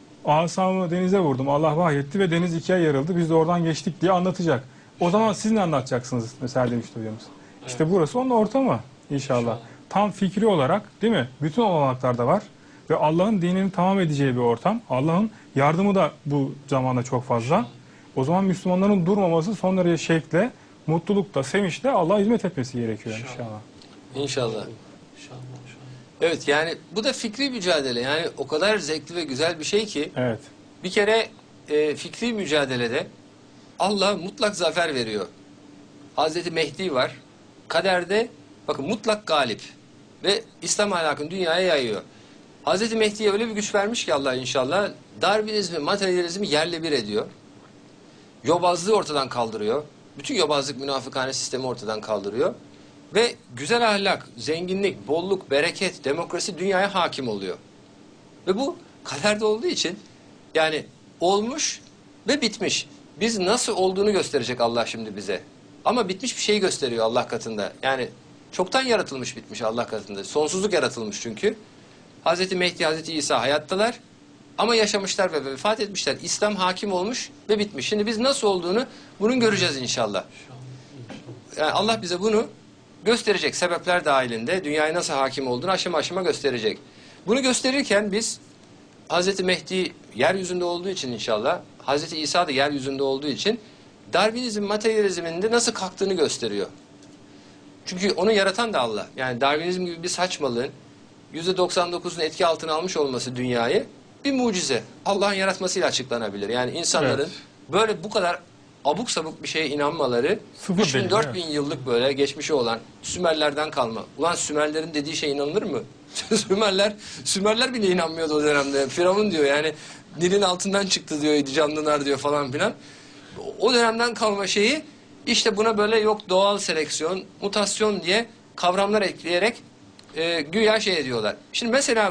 Asamı denize vurdum. Allah vahyetti ve deniz ikiye yarıldı. Biz de oradan geçtik diye anlatacak. O zaman siz ne anlatacaksınız mesela demişti hocamız. İşte burası onun ortamı inşallah. Tam fikri olarak, değil mi? Bütün olanaklarda var. Ve Allah'ın dinini tamam edeceği bir ortam. Allah'ın yardımı da bu zamanda çok fazla. O zaman Müslümanların durmaması, son derece şevkle, mutlulukla, sevinçle Allah'a hizmet etmesi gerekiyor inşallah. İnşallah. Evet yani bu da fikri mücadele. Yani o kadar zevkli ve güzel bir şey ki Evet. bir kere fikri mücadelede Allah mutlak zafer veriyor. Hazreti Mehdi var. Kaderde bakın mutlak galip ve İslam ahlakını dünyaya yayıyor. Hazreti Mehdi'ye öyle bir güç vermiş ki Allah inşallah, Darwinizmi, materyalizmi yerle bir ediyor. Yobazlığı ortadan kaldırıyor. Bütün yobazlık, münafıkane sistemi ortadan kaldırıyor. Ve güzel ahlak, zenginlik, bolluk, bereket, demokrasi dünyaya hakim oluyor. Ve bu kaderde olduğu için yani olmuş ve bitmiş. Biz nasıl olduğunu gösterecek Allah şimdi bize. Ama bitmiş bir şeyi gösteriyor Allah katında. Yani çoktan yaratılmış bitmiş Allah katında. Sonsuzluk yaratılmış çünkü. Hazreti Mehdi, Hazreti İsa hayattalar. Ama yaşamışlar ve vefat etmişler. İslam hakim olmuş ve bitmiş. Şimdi biz nasıl olduğunu bunun göreceğiz inşallah. Yani Allah bize bunu gösterecek. Sebepler dahilinde dünyaya nasıl hakim olduğunu aşama aşama gösterecek. Bunu gösterirken biz Hazreti Mehdi yeryüzünde olduğu için inşallah, Hazreti İsa da yeryüzünde olduğu için Darwinizm, materyalizmin de nasıl kalktığını gösteriyor. Çünkü onu yaratan da Allah. Yani Darwinizm gibi bir saçmalığın %99'un etki altına almış olması dünyayı bir mucize. Allah'ın yaratmasıyla açıklanabilir. Yani insanların Evet. böyle bu kadar abuk sabuk bir şeye inanmaları, Sıfır 3000 delil, 4000 yıllık böyle geçmişi olan Sümerlerden kalma. Ulan Sümerlerin dediği şey inanılır mı? Sümerler bile inanmıyordu o dönemde. Firavun diyor yani Nil'in altından çıktı diyor canlılar diyor falan filan. O dönemden kalma şeyi işte buna böyle yok doğal seleksiyon, mutasyon diye kavramlar ekleyerek güya şey ediyorlar. Şimdi mesela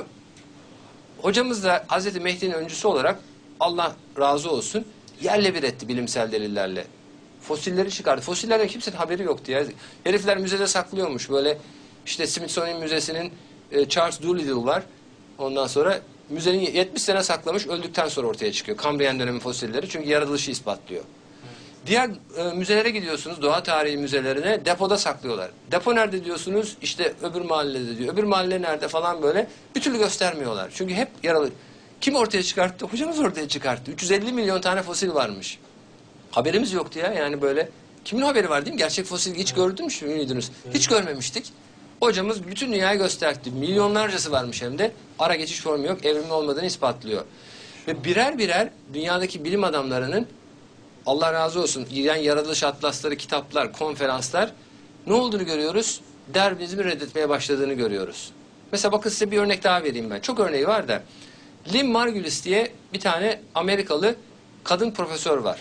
hocamız da Hazreti Mehdi'nin öncüsü olarak Allah razı olsun yerle bir etti bilimsel delillerle. Fosilleri çıkardı. Fosillerden kimsenin haberi yoktu ya. Herifler müzede saklıyormuş böyle işte Smithsonian Müzesi'nin Charles Doolittle var. Ondan sonra müzenin 70 sene saklamış öldükten sonra ortaya çıkıyor. Kambriyen dönemi fosilleri çünkü yaratılışı ispatlıyor. Diğer müzelere gidiyorsunuz, doğa tarihi müzelerine depoda saklıyorlar. Depo nerede diyorsunuz? İşte öbür mahallede diyor. Öbür mahalle nerede falan böyle bir türlü göstermiyorlar. Çünkü hep yaralı. Kim ortaya çıkarttı? Hocamız ortaya çıkarttı. 350 milyon tane fosil varmış. Haberimiz yoktu ya yani böyle. Kimin haberi var değil mi? Gerçek fosil hiç gördünüz mü? Hiç görmemiştik. Hocamız bütün dünyaya gösterdi. Milyonlarcası varmış hem de. Ara geçiş formu yok. Evrimin olmadığını ispatlıyor. Ve birer birer dünyadaki bilim adamlarının Allah razı olsun giren yaratılış atlasları, kitaplar, konferanslar ne olduğunu görüyoruz? Darwinizmi reddetmeye başladığını görüyoruz. Mesela bakın size bir örnek daha vereyim ben. Çok örneği var da. Lynn Margulis diye bir tane Amerikalı kadın profesör var.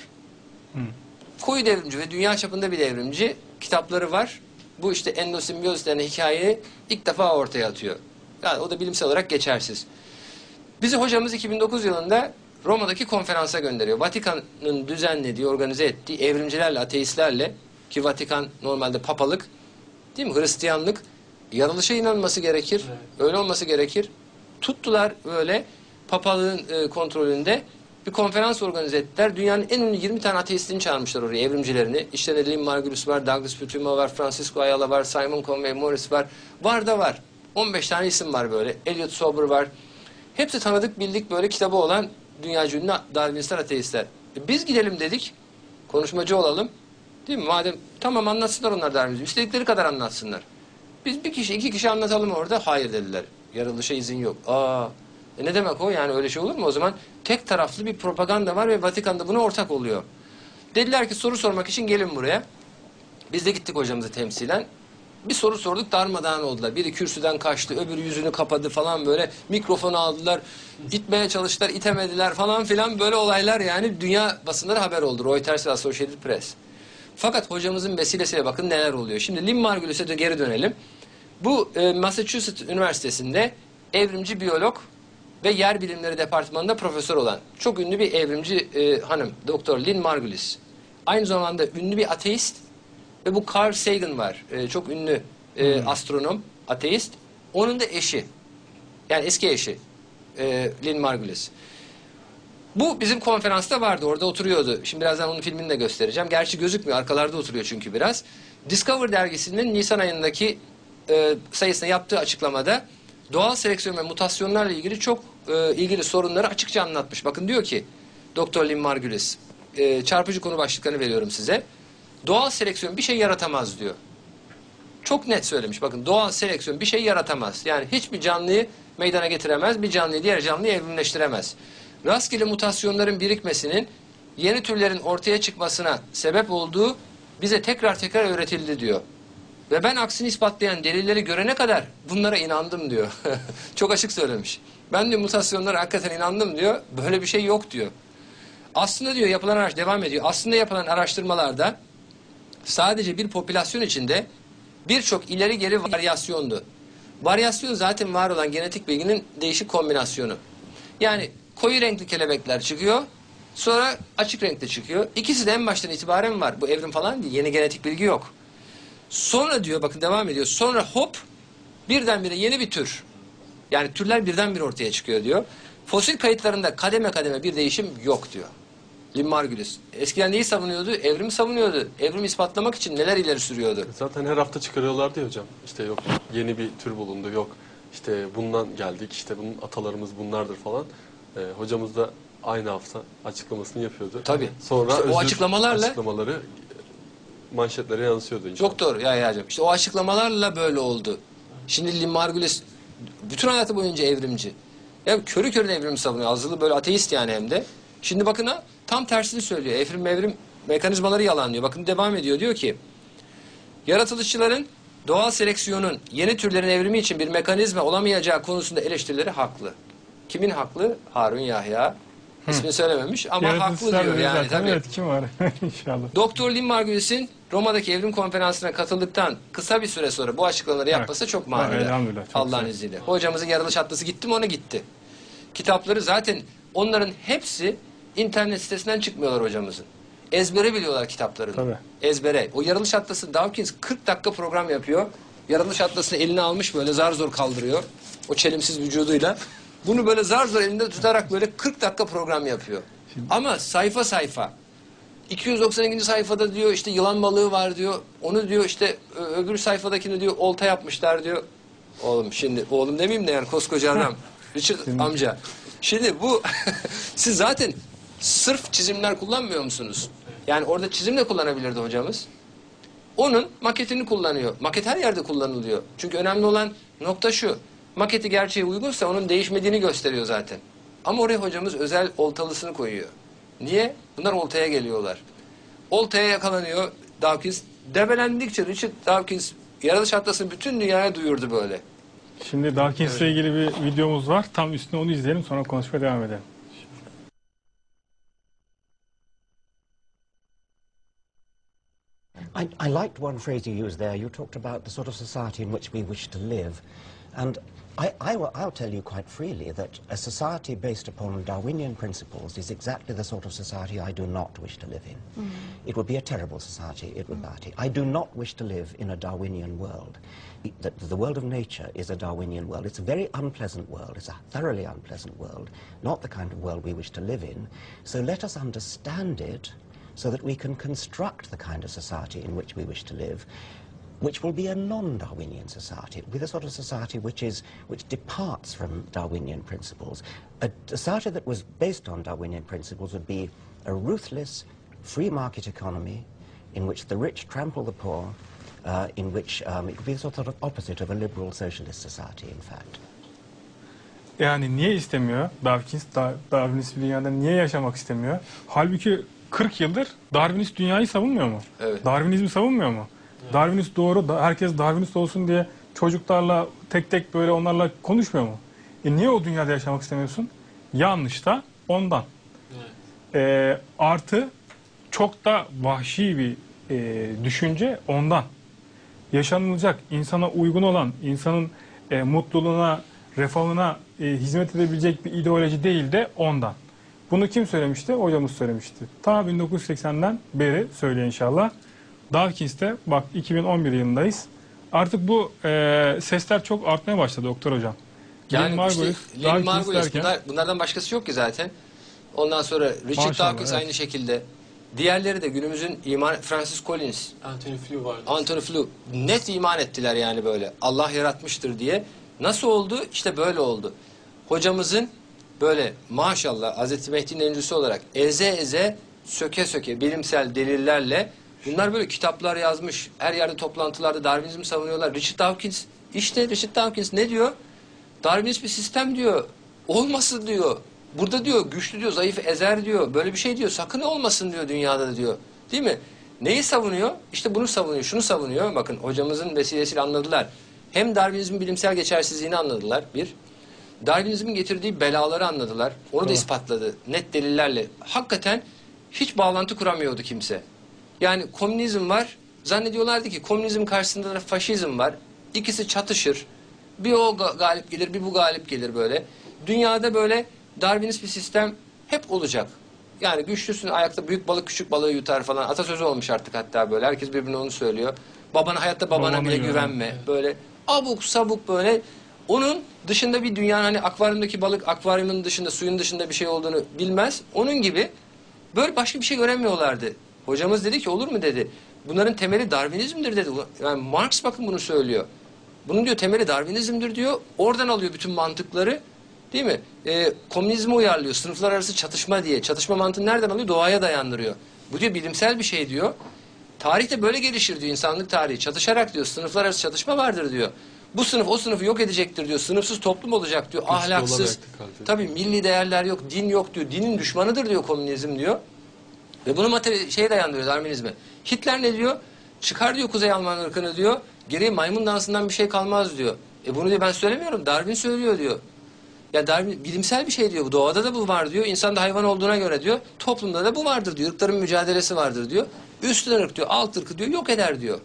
Koyu devrimci ve dünya çapında bir devrimci. Kitapları var. Bu işte endosimbiyoz denen hikayeyi ilk defa ortaya atıyor. Yani o da bilimsel olarak geçersiz. Bizi hocamız 2009 yılında Roma'daki konferansa gönderiyor. Vatikan'ın düzenlediği, organize ettiği evrimcilerle, ateistlerle ki Vatikan normalde papalık, değil mi? Hristiyanlık, yaratılışa inanması gerekir. Evet. Öyle olması gerekir. Tuttular böyle papalığın kontrolünde bir konferans organize ettiler. Dünyanın en ünlü 20 tane ateistini çağırmışlar oraya, evrimcilerini. İşte Lynn Margulis var, Douglas Futuyma var, Francisco Ayala var, Simon Conway Morris var. Var da var. 15 tane isim var böyle. Elliot Sober var. Hepsi tanıdık, bildik böyle kitabı olan dünyaca ünlü Darwinistler, ateistler. Biz gidelim dedik. Konuşmacı olalım. Değil mi? Madem tamam anlatsınlar onlar Darwinizmi. İstedikleri kadar anlatsınlar. Biz bir kişi, iki kişi anlatalım orada. Hayır dediler. Yaratılışa izin yok. Ne demek o? Yani öyle şey olur mu? O zaman tek taraflı bir propaganda var ve Vatikan'da buna ortak oluyor. Dediler ki soru sormak için gelin buraya. Biz de gittik hocamızı temsilen. Bir soru sorduk, darmadağın oldular. Biri kürsüden kaçtı, öbürü yüzünü kapadı falan böyle. Mikrofonu aldılar, itmeye çalıştılar, itemediler falan filan böyle olaylar yani dünya basınları haber oldu. Reuters ve Associated Press. Fakat hocamızın vesilesiyle bakın neler oluyor. Şimdi Lynn Margulis'e de geri dönelim. Bu Massachusetts Üniversitesi'nde evrimci biyolog ve yer bilimleri departmanında profesör olan çok ünlü bir evrimci hanım, Doktor Lynn Margulis. Aynı zamanda ünlü bir ateist ve bu Carl Sagan var. Çok ünlü astronom, ateist. Onun da eşi. Yani eski eşi. Lynn Margulis. Bu bizim konferansta vardı. Orada oturuyordu. Şimdi birazdan onun filmini de göstereceğim. Gerçi gözükmüyor. Arkalarda oturuyor çünkü biraz. Discover dergisinin Nisan ayındaki sayısına yaptığı açıklamada doğal seleksiyon ve mutasyonlarla ilgili çok ilgili sorunları açıkça anlatmış. Bakın diyor ki Doktor Lynn Margulis, çarpıcı konu başlıklarını veriyorum size. Doğal seleksiyon bir şey yaratamaz diyor. Çok net söylemiş. Bakın doğal seleksiyon bir şey yaratamaz. Yani hiçbir canlıyı meydana getiremez. Bir canlıyı diğer canlıyı evrimleştiremez. Rastgele mutasyonların birikmesinin yeni türlerin ortaya çıkmasına sebep olduğu bize tekrar tekrar öğretildi diyor. Ve ben aksini ispatlayan delilleri görene kadar bunlara inandım diyor. Çok açık söylemiş. Ben diyor mutasyonlara hakikaten inandım diyor. Böyle bir şey yok diyor. Aslında diyor yapılan devam ediyor. Aslında yapılan araştırmalarda sadece bir popülasyon içinde birçok ileri geri varyasyondu. Varyasyon zaten var olan genetik bilginin değişik kombinasyonu. Yani koyu renkli kelebekler çıkıyor, sonra açık renkli çıkıyor. İkisi de en baştan itibaren var. Bu evrim falan değil, yeni genetik bilgi yok. Sonra diyor, bakın devam ediyor. Sonra hop, birdenbire yeni bir tür. Yani türler birdenbire ortaya çıkıyor diyor. Fosil kayıtlarında kademe kademe bir değişim yok diyor. Lynn Margulis. Eskiden neyi savunuyordu? Evrimi savunuyordu. Evrimi ispatlamak için neler ileri sürüyordu? Zaten her hafta çıkarıyorlardı ya hocam. İşte yok yeni bir tür bulundu, yok işte bundan geldik, işte bunun atalarımız bunlardır falan. Hocamız da aynı hafta açıklamasını yapıyordu. Tabii. Sonra İşte o açıklamaları manşetlere yansıyordu inşallah. Çok doğru Yahya'cığım. İşte o açıklamalarla böyle oldu. Şimdi Lynn Margulis bütün hayatı boyunca evrimci. Ya körü körüne evrimi savunuyor. Azılı böyle ateist yani hem de. Şimdi bakın ha, tam tersini söylüyor. Evrim mekanizmaları yalanlıyor. Bakın devam ediyor. Diyor ki yaratılışçıların doğal seleksiyonun yeni türlerin evrimi için bir mekanizma olamayacağı konusunda eleştirileri haklı. Kimin haklı? Harun Yahya. İsmini söylememiş ama haklı Yaratıcılar diyor dedi yani zaten. tabii. Evet, kim var? İnşallah. Doktor Lynn Margulis'in Roma'daki evrim konferansına katıldıktan kısa bir süre sonra bu açıklamaları yapması çok manidar. Elhamdülillah, çok Allah'ın güzel. izniyle. Hocamızın yaratılış atlası gitti mi, ona gitti. Kitapları zaten onların hepsi internet sitesinden çıkmıyorlar hocamızın. Ezbere biliyorlar kitaplarını. Tabii. Ezbere. O yaratılış atlası Dawkins 40 dakika program yapıyor. Yaratılış atlasını eline almış, böyle zar zor kaldırıyor. O çelimsiz vücuduyla. Bunu böyle zar zor elinde tutarak böyle 40 dakika program yapıyor. Ama sayfa sayfa. 292. sayfada diyor işte yılan balığı var diyor. Onu diyor işte öbür sayfadakini diyor olta yapmışlar diyor. Oğlum şimdi, oğlum demeyeyim de yani koskoca adam. Richard amca. Şimdi bu siz zaten sırf çizimler kullanmıyor musunuz? Yani orada çizim de kullanabilirdi hocamız. Onun maketini kullanıyor. Maket her yerde kullanılıyor. Çünkü önemli olan nokta şu. Maketi gerçeğe uygunsa onun değişmediğini gösteriyor zaten. Ama oraya hocamız özel oltalısını koyuyor. Niye? Bunlar oltaya geliyorlar. Oltaya yakalanıyor Dawkins. Debelendikçe Richard Dawkins yaratılış atlasını bütün dünyaya duyurdu böyle. Şimdi Dawkins'le ilgili bir videomuz var. Tam üstüne onu izleyelim, sonra konuşmaya devam edelim. I liked one phrase you used there. You talked about the sort of society in which we wish to live. And I'll tell you quite freely that a society based upon Darwinian principles is exactly the sort of society I do not wish to live in. It would be a terrible society. It would be. I do not wish to live in a Darwinian world. The world of nature is a Darwinian world. It's a very unpleasant world. It's a thoroughly unpleasant world, not the kind of world we wish to live in. So let us understand it so that we can construct the kind of society in which we wish to live, which will be a non-Darwinian society, with a sort of society which departs from Darwinian principles. A society that was based on Darwinian principles would be a ruthless, free market economy in which the rich trample the poor, in which it would be the sort of opposite of a liberal socialist society, in fact. Yani niye istemiyor Darwinist bir dünyada niye yaşamak istemiyor? Halbuki 40 yıldır Darwinist dünyayı savunmuyor mu? Evet. Darwinizmi savunmuyor mu? Darwinist doğru, herkes Darwinist olsun diye çocuklarla tek tek böyle onlarla konuşmuyor mu? Niye o dünyada yaşamak istemiyorsun? Yanlış da ondan. Artı çok da vahşi bir düşünce ondan. Yaşanılacak, insana uygun olan, insanın mutluluğuna, refahına hizmet edebilecek bir ideoloji değil de ondan. Bunu kim söylemişti? Hocamız söylemişti. Ta 1980'den beri söylüyor inşallah. Dawkins'te bak 2011 yılındayız. Artık bu sesler çok artmaya başladı doktor hocam. Yani işte Lynn Margulis derken, bunlardan başkası yok ki zaten. Ondan sonra Richard Maşallah, Dawkins evet. aynı şekilde. Diğerleri de günümüzün iman, Francis Collins, Anthony Flew vardı. Anthony Flew net iman ettiler yani böyle. Allah yaratmıştır diye. Nasıl oldu? İşte böyle oldu. Hocamızın böyle maşallah Hazreti Mehdi'nin öncüsü olarak eze eze söke söke bilimsel delillerle bunlar böyle kitaplar yazmış. Her yerde toplantılarda Darwinizmi savunuyorlar. Richard Dawkins, işte Richard Dawkins ne diyor? Darwinist bir sistem diyor. Olmasın diyor. Burada diyor güçlü diyor, zayıf ezer diyor. Böyle bir şey diyor. Sakın olmasın diyor dünyada da diyor. Değil mi? Neyi savunuyor? İşte bunu savunuyor, şunu savunuyor. Bakın hocamızın vesilesiyle anladılar. Hem Darwinizmin bilimsel geçersizliğini anladılar, bir. Darwinizmin getirdiği belaları anladılar. Onu da ispatladı net delillerle. Hakikaten hiç bağlantı kuramıyordu kimse. Yani komünizm var. Zannediyorlardı ki komünizm karşısında da faşizm var. İkisi çatışır. Bir o galip gelir, bir bu galip gelir böyle. Dünyada böyle Darwinist bir sistem hep olacak. Yani güçlüsün ayakta, büyük balık küçük balığı yutar falan. Atasözü olmuş artık hatta böyle. Herkes birbirine onu söylüyor. Hayatta babana bile güvenme. Böyle abuk sabuk böyle. Onun dışında bir dünyanın, hani akvaryumdaki balık akvaryumun dışında, suyun dışında bir şey olduğunu bilmez. Onun gibi böyle başka bir şey göremiyorlardı. Hocamız dedi ki olur mu dedi. Bunların temeli Darwinizmdir dedi. Yani Marx bakın bunu söylüyor. Bunun diyor temeli Darwinizmdir diyor. Oradan alıyor bütün mantıkları. Değil mi? Komünizmi uyarlıyor. Sınıflar arası çatışma diye. Çatışma mantığını nereden alıyor? Doğaya dayandırıyor. Bu diyor bilimsel bir şey diyor. Tarih de böyle gelişir diyor, insanlık tarihi. Çatışarak diyor. Sınıflar arası çatışma vardır diyor. Bu sınıf o sınıfı yok edecektir diyor. Sınıfsız toplum olacak diyor. Ahlaksız. Tabii milli değerler yok, din yok diyor. Dinin düşmanıdır diyor komünizm diyor. Ve bunu dayandırıyor Darwinizme. Hitler ne diyor? Çıkar diyor Kuzey Alman ırkını diyor. Geriye maymun dansından bir şey kalmaz diyor. Bunu diyor ben söylemiyorum. Darwin söylüyor diyor. Ya Darwin bilimsel bir şey diyor. Doğada da bu var diyor. İnsanda hayvan olduğuna göre diyor. Toplumda da bu vardır diyor. Irkların mücadelesi vardır diyor. Üstün ırk diyor. Alt ırkı diyor. Yok eder diyor.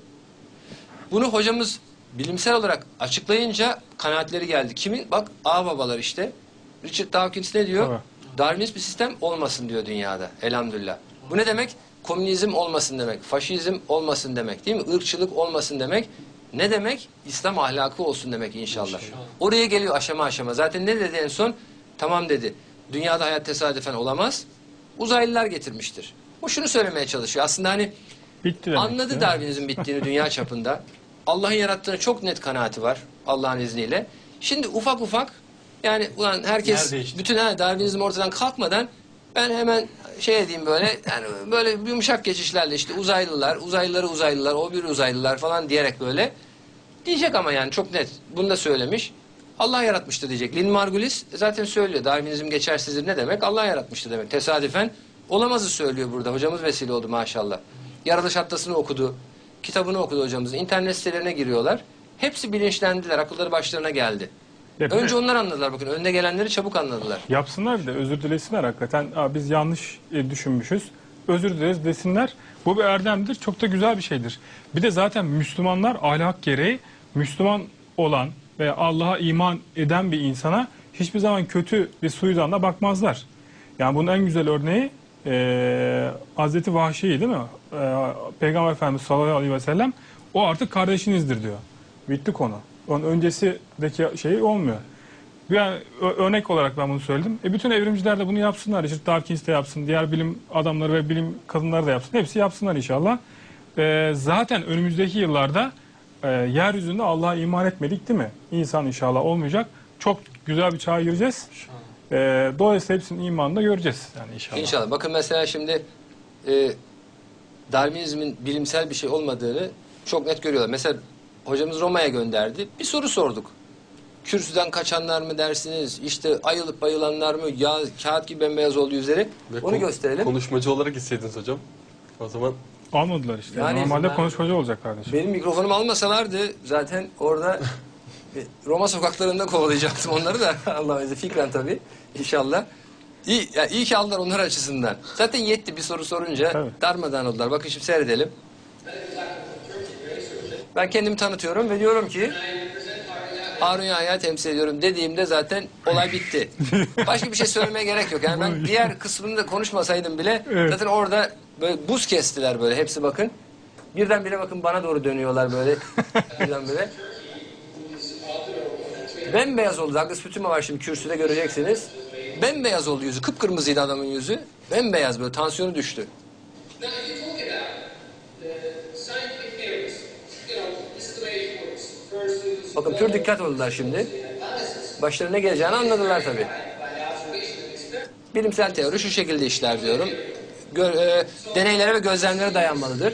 Bunu hocamız bilimsel olarak açıklayınca kanaatleri geldi. Kimin? Bak ağababalar işte. Richard Dawkins ne diyor? Evet. Darwinist bir sistem olmasın diyor dünyada. Elhamdülillah. Bu ne demek? Komünizm olmasın demek. Faşizm olmasın demek. Değil mi? Irkçılık olmasın demek. Ne demek? İslam ahlakı olsun demek inşallah. Oraya geliyor aşama aşama. Zaten ne dedi en son? Tamam dedi. Dünyada hayat tesadüfen olamaz. Uzaylılar getirmiştir. O şunu söylemeye çalışıyor. Aslında hani Bitti demek anladı ya. Darwinizmin bittiğini dünya çapında. Allah'ın yarattığına çok net kanaati var. Allah'ın izniyle. Şimdi ufak ufak yani ulan herkes bütün Darwinizm ortadan kalkmadan ben hemen şey edeyim böyle yani böyle yumuşak geçişlerle işte uzaylılar, o bir uzaylılar falan diyerek böyle diyecek ama yani çok net. Bunu da söylemiş. Allah yaratmıştı diyecek. Lynn Margulis zaten söylüyor. Darwinizm geçersizdir ne demek? Allah yaratmıştı demek. Tesadüfen olamazı söylüyor burada. Hocamız vesile oldu maşallah. Yaratılış Atlası'nı okudu. Kitabını okudu hocamızın. İnternet sitelerine giriyorlar. Hepsi bilinçlendiler. Akılları başlarına geldi. Önce onlar anladılar bakın. Önde gelenleri çabuk anladılar. Yapsınlar bir de özür dilesinler hakikaten. Biz yanlış düşünmüşüz. Özür dileriz desinler. Bu bir erdemdir. Çok da güzel bir şeydir. Bir de zaten Müslümanlar ahlak gereği Müslüman olan ve Allah'a iman eden bir insana hiçbir zaman kötü bir suizanla bakmazlar. Yani bunun en güzel örneği Hazreti Vahşi değil mi? Peygamber Efendimiz sallallahu aleyhi ve sellem o artık kardeşinizdir diyor. Bitti konu. Onun öncesindeki şey olmuyor. Yani örnek olarak ben bunu söyledim. Bütün evrimciler de bunu yapsınlar. Richard Dawkins de yapsın. Diğer bilim adamları ve bilim kadınları da yapsın. Hepsi yapsınlar inşallah. Zaten önümüzdeki yıllarda yeryüzünde Allah'a iman etmedik değil mi? İnsan inşallah olmayacak. Çok güzel bir çağa gireceğiz. Dolayısıyla hepsinin imanını da göreceğiz. Yani inşallah. İnşallah. Bakın mesela şimdi Darwinizmin bilimsel bir şey olmadığını çok net görüyorlar. Mesela hocamız Roma'ya gönderdi. Bir soru sorduk. Kürsüden kaçanlar mı dersiniz? İşte ayılıp bayılanlar mı? Ya kağıt gibi bembeyaz oldu yüzleri. Ve Onu gösterelim. Konuşmacı olarak gitseydiniz hocam. O zaman Almadılar işte. Yani Normalde ben- konuşmacı olacak kardeşim. Benim mikrofonumu almasalardı zaten orada Roma sokaklarında kovalayacaktım onları da. Allah'ın izniyle fikren tabii. İnşallah. İyi ki aldılar onlar açısından. Zaten yetti bir soru sorunca Evet. darmadağın oldular. Bakın şimdi seyredelim. Ben kendimi tanıtıyorum ve diyorum ki Harun Yahya'yı temsil ediyorum dediğimde zaten olay bitti. Başka bir şey söylemeye gerek yok. Yani ben diğer kısmını da konuşmasaydım bile Evet. zaten orada böyle buz kestiler böyle hepsi bakın. Birdenbire bakın bana doğru dönüyorlar böyle. Birdenbire. Bembeyaz oldu. Douglas Fütüme var şimdi kürsüde göreceksiniz. Bembeyaz oldu yüzü. Kıpkırmızıydı adamın yüzü. Bembeyaz böyle tansiyonu düştü. Bakın pür dikkat oldular şimdi. Başlarına ne geleceğini anladılar tabii. Bilimsel teori şu şekilde işler diyorum. Deneylere ve gözlemlere dayanmalıdır.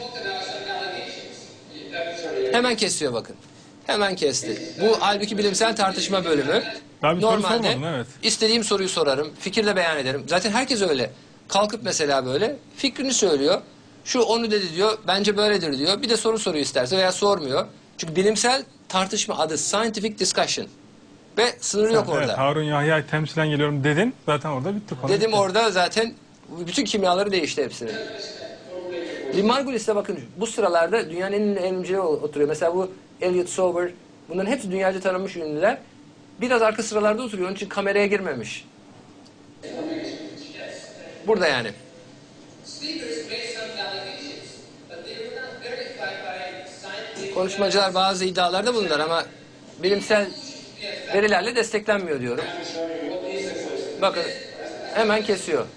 Hemen kesiyor bakın. Hemen kesti. Bu halbuki bilimsel tartışma bölümü. Ben bir soru Normalde sormadım, evet. istediğim soruyu sorarım. Fikirle beyan ederim. Zaten herkes öyle. Kalkıp mesela böyle fikrini söylüyor. Şu onu dedi diyor, bence böyledir diyor. Bir de soru soruyor isterse veya sormuyor. Çünkü bilimsel tartışma adı scientific discussion. Ve sınırı yok orada. Evet, Harun Yahya'yı temsilen geliyorum dedin. Zaten orada bitti konu. Dedim bitti. orada zaten bütün kimyaları değişti hepsinin. Lee Margulis'e bakın bu sıralarda dünyanın en ünlü evrimcileri oturuyor. Mesela bu Elliot Sober. Bunların hepsi dünyaca tanınmış ünlüler. Biraz arka sıralarda oturuyor. Onun için kameraya girmemiş. Burada yani. Konuşmacılar bazı iddialarda bulundular ama bilimsel verilerle desteklenmiyor diyorum. Bakın hemen kesiyor.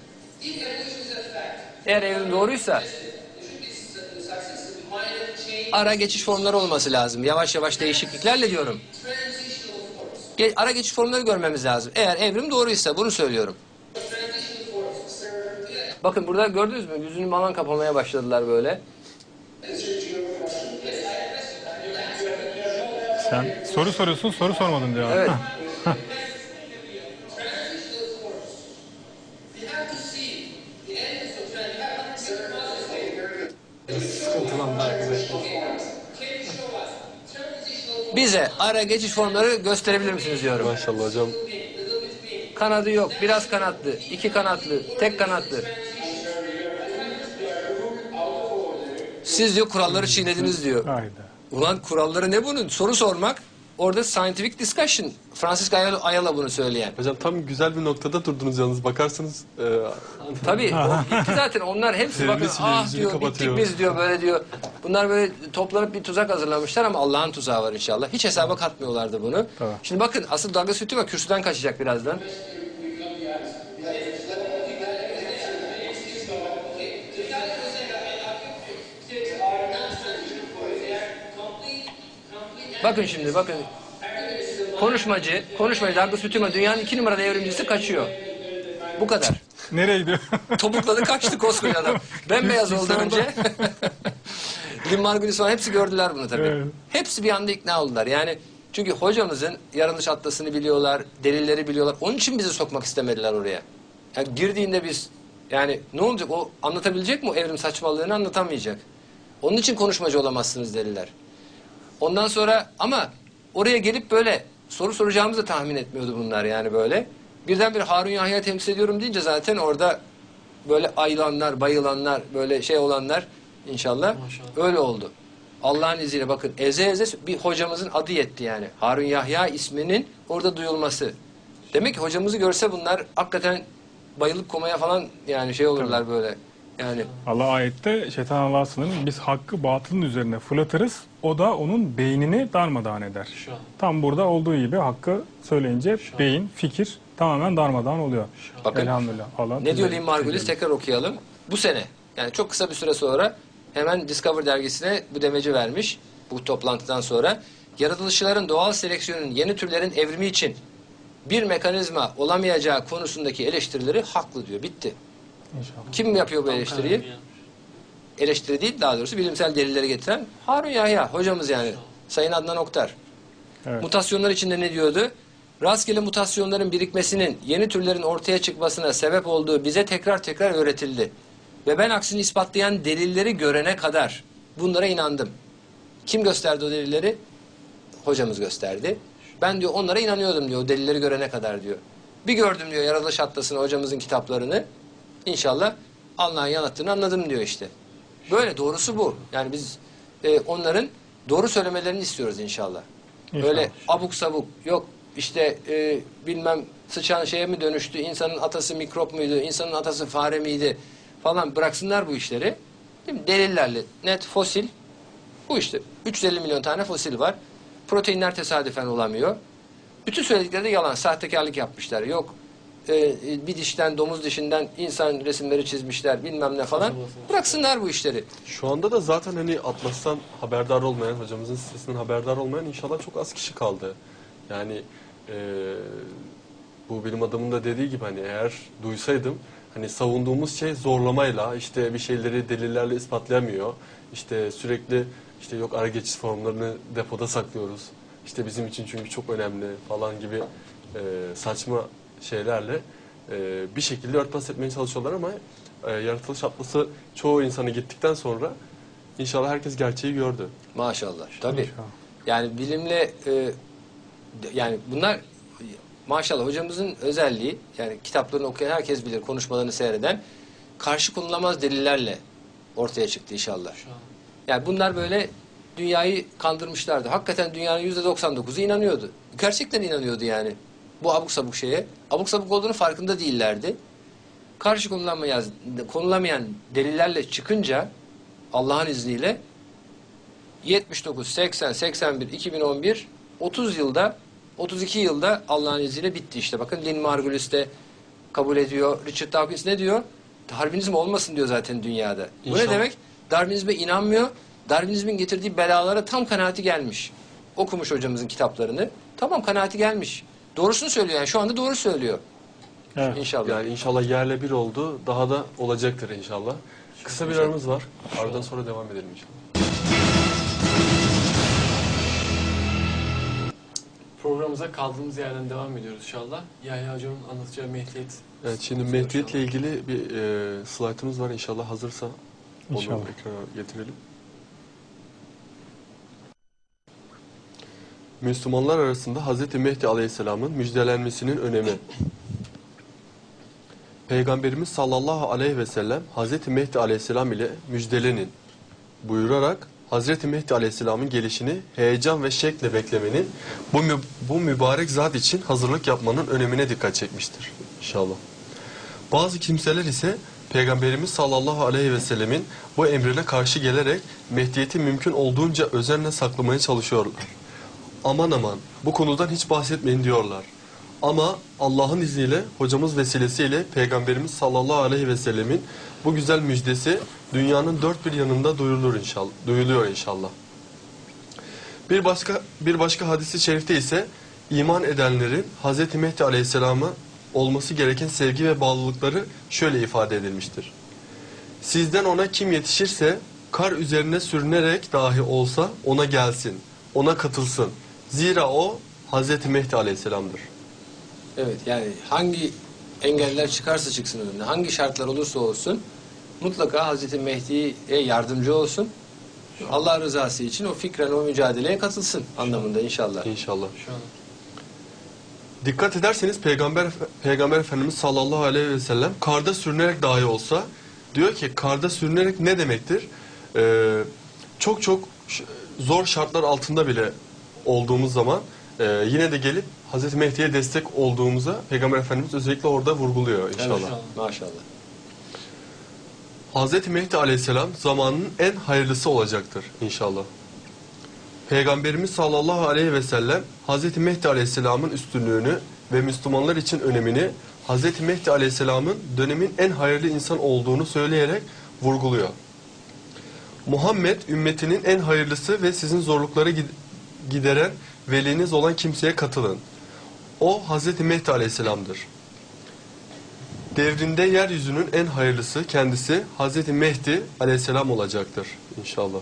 Eğer evrim doğruysa ara geçiş formları olması lazım. Yavaş yavaş değişikliklerle diyorum. Ara geçiş formları görmemiz lazım. Eğer evrim doğruysa bunu söylüyorum. Bakın burada gördünüz mü? Yüzünü falan kapamaya başladılar böyle. Sen soru soruyorsun, soru sormadın diyor. Evet. Sıkıntılı anlar arkadaşlar. Bize ara geçiş formları gösterebilir misiniz diyorum. Maşallah hocam. Kanadı yok. Biraz kanatlı, iki kanatlı, tek kanatlı. Siz diyor kuralları çiğnediniz diyor. Hayda. Ulan kuralları ne bunun? Soru sormak. Orada scientific discussion. Francis Ayala bunu söyleyen. Hocam tam güzel bir noktada durdunuz yalnız. Bakarsanız Tabii o gitti zaten. Onlar hepsi bakın Servis ah yüzünü diyor bittik kapatıyor. biz diyor böyle diyor. Bunlar böyle toplanıp bir tuzak hazırlamışlar ama Allah'ın tuzağı var inşallah. Hiç hesaba katmıyorlardı bunu. Tamam. Şimdi bakın asıl Douglas Hüttima kürsüden kaçacak birazdan. Bakın şimdi bakın. Konuşmacı Douglas Hüttima dünyanın 2 numaralı evrimcisi kaçıyor. Bu kadar. Nereye gidiyor? Topukladı kaçtı koskoca adam. Bembeyaz oldu önce. Lim Margulis falan hepsi gördüler bunu tabii. Evet. Hepsi bir anda ikna oldular. Yani çünkü hocamızın yaratılış atlasını biliyorlar, delilleri biliyorlar. Onun için bizi sokmak istemediler oraya. Yani girdiğinde biz yani ne olacak o anlatabilecek mi o evrim saçmalığını anlatamayacak. Onun için konuşmacı olamazsınız dediler. Ondan sonra ama oraya gelip böyle soru soracağımızı da tahmin etmiyordu bunlar yani böyle. Birdenbire Harun Yahya temsil ediyorum deyince zaten orada böyle ayılanlar, bayılanlar, böyle şey olanlar inşallah Maşallah. öyle oldu. Allah'ın izniyle bakın eze bir hocamızın adı yetti yani. Harun Yahya isminin orada duyulması. Demek ki hocamızı görse bunlar hakikaten bayılıp komaya falan yani şey olurlar böyle. Yani Allah ayette şeytan Allah'a sınırın biz hakkı batılın üzerine fırlatırız. O da onun beynini darmadağın eder. Şu an. Tam burada olduğu gibi hakkı söyleyince beyin, fikir tamamen darmadağın oluyor. Bakın. Elhamdülillah. Allah ne diyor Lim Margulis tekrar okuyalım. Bu sene yani çok kısa bir süre sonra hemen Discover dergisine bu demeci vermiş bu toplantıdan sonra. Yaratılışçıların doğal seleksiyonun yeni türlerin evrimi için bir mekanizma olamayacağı konusundaki eleştirileri haklı diyor. Bitti. İnşallah. Kim yapıyor bu eleştiriyi? Eleştiri değil daha doğrusu bilimsel delilleri getiren Harun Yahya hocamız yani. Sayın Adnan Oktar. Evet. Mutasyonlar içinde ne diyordu? Rastgele mutasyonların birikmesinin yeni türlerin ortaya çıkmasına sebep olduğu bize tekrar tekrar öğretildi. Ve ben aksini ispatlayan delilleri görene kadar bunlara inandım. Kim gösterdi o delilleri? Hocamız gösterdi. Ben diyor onlara inanıyordum diyor o delilleri görene kadar diyor. Bir gördüm diyor Yaratılış Atlası'nı hocamızın kitaplarını. İnşallah Allah'ın yarattığını anladım diyor işte. Böyle doğrusu bu. Yani biz onların doğru söylemelerini istiyoruz inşallah. İnşallah. Öyle abuk sabuk yok işte bilmem sıçan şeye mi dönüştü, insanın atası mikrop muydu, insanın atası fare miydi falan bıraksınlar bu işleri. Değil mi? Delillerle net fosil bu işte. 350 milyon tane fosil var. Proteinler tesadüfen olamıyor. Bütün söyledikleri de yalan. Sahtekarlık yapmışlar. Yok bir dişten, domuz dişinden insan resimleri çizmişler bilmem ne falan. Bıraksınlar bu işleri. şu anda da zaten hani Atlas'tan haberdar olmayan, hocamızın sitesinden haberdar olmayan inşallah çok az kişi kaldı. Yani bu bilim adamının da dediği gibi hani eğer duysaydım hani savunduğumuz şey zorlamayla işte bir şeyleri delillerle ispatlayamıyor. İşte sürekli işte yok ara geçiş formlarını depoda saklıyoruz. İşte bizim için çünkü çok önemli falan gibi saçma şeylerle bir şekilde örtbas etmeye çalışıyorlar ama Yaratılış atlası çoğu insanı gittikten sonra inşallah herkes gerçeği gördü. Maşallah. Tabii. İnşallah. Yani bilimle yani bunlar maşallah hocamızın özelliği, yani kitaplarını okuyan herkes bilir, konuşmalarını seyreden, karşı konulamaz delillerle ortaya çıktı inşallah. Yani bunlar böyle dünyayı kandırmışlardı. Hakikaten dünyanın %99'u inanıyordu. Gerçekten inanıyordu yani. Bu abuk sabuk şeye. Abuk sabuk olduğunu farkında değillerdi. Karşı konulamayan delillerle çıkınca Allah'ın izniyle 79, 80, 81, 2011 30 yılda 32 yılda Allah'ın izniyle bitti işte. Bakın Lynn Margulis de kabul ediyor. Richard Dawkins ne diyor? Darwinizm olmasın diyor zaten dünyada. Bu İnşallah. ne demek? Darwinizme inanmıyor. Darwinizmin getirdiği belalara tam kanaati gelmiş. Okumuş hocamızın kitaplarını. Tamam, kanaati gelmiş. Doğrusunu söylüyor yani. Şu anda doğru söylüyor. Evet. İnşallah. Yani inşallah yerle bir oldu. Daha da olacaktır inşallah. Kısa bir aramız var. Aradan sonra devam edelim inşallah. Programımıza kaldığımız yerden devam ediyoruz inşallah. Yahya Hocam'ın anlatacağı Mehdiyet. Evet, şimdi Mehdiyet'le ilgili bir slaytımız var. İnşallah hazırsa onu İnşallah. ekrana getirelim. Müslümanlar arasında Hz. Mehdi Aleyhisselam'ın müjdelenmesinin önemi. Peygamberimiz sallallahu aleyhi ve sellem Hz. Mehdi Aleyhisselam ile müjdelenin buyurarak Hz. Mehdi Aleyhisselam'ın gelişini heyecan ve şevkle beklemenin, bu mübarek zat için hazırlık yapmanın önemine dikkat çekmiştir inşallah. Bazı kimseler ise Peygamberimiz sallallahu aleyhi ve sellemin bu emrine karşı gelerek Mehdiyeti mümkün olduğunca özenle saklamaya çalışıyorlar. Aman aman bu konudan hiç bahsetmeyin diyorlar. Ama Allah'ın izniyle hocamız vesilesiyle Peygamberimiz sallallahu aleyhi ve sellemin bu güzel müjdesi dünyanın dört bir yanında duyuluyor inşallah. Bir başka hadis-i şerifte ise iman edenlerin Hz. Mehdi Aleyhisselam'a olması gereken sevgi ve bağlılıkları şöyle ifade edilmiştir. Sizden ona kim yetişirse kar üzerine sürünerek dahi olsa ona gelsin, ona katılsın. Zira o Hz. Mehdi Aleyhisselam'dır. Evet, yani hangi engeller çıkarsa çıksın önüne, hangi şartlar olursa olsun mutlaka Hazreti Mehdi'ye yardımcı olsun. Allah rızası için o fikren, o mücadeleye katılsın anlamında inşallah. İnşallah. Dikkat ederseniz Peygamber Efendimiz sallallahu aleyhi ve sellem karda sürünerek dahi olsa diyor ki karda sürünerek ne demektir? Çok zor şartlar altında bile olduğumuz zaman yine de gelip Hazreti Mehdi'ye destek olduğumuza Peygamber Efendimiz özellikle orada vurguluyor inşallah. Evet, maşallah. Hazreti Mehdi Aleyhisselam zamanın en hayırlısı olacaktır inşallah. Peygamberimiz sallallahu aleyhi ve sellem Hazreti Mehdi Aleyhisselam'ın üstünlüğünü ve Müslümanlar için önemini, Hazreti Mehdi Aleyhisselam'ın dönemin en hayırlı insan olduğunu söyleyerek vurguluyor. Muhammed ümmetinin en hayırlısı ve sizin zorlukları gideren veliniz olan kimseye katılın. O Hazreti Mehdi Aleyhisselam'dır. Devrinde yeryüzünün en hayırlısı kendisi Hazreti Mehdi Aleyhisselam olacaktır inşallah.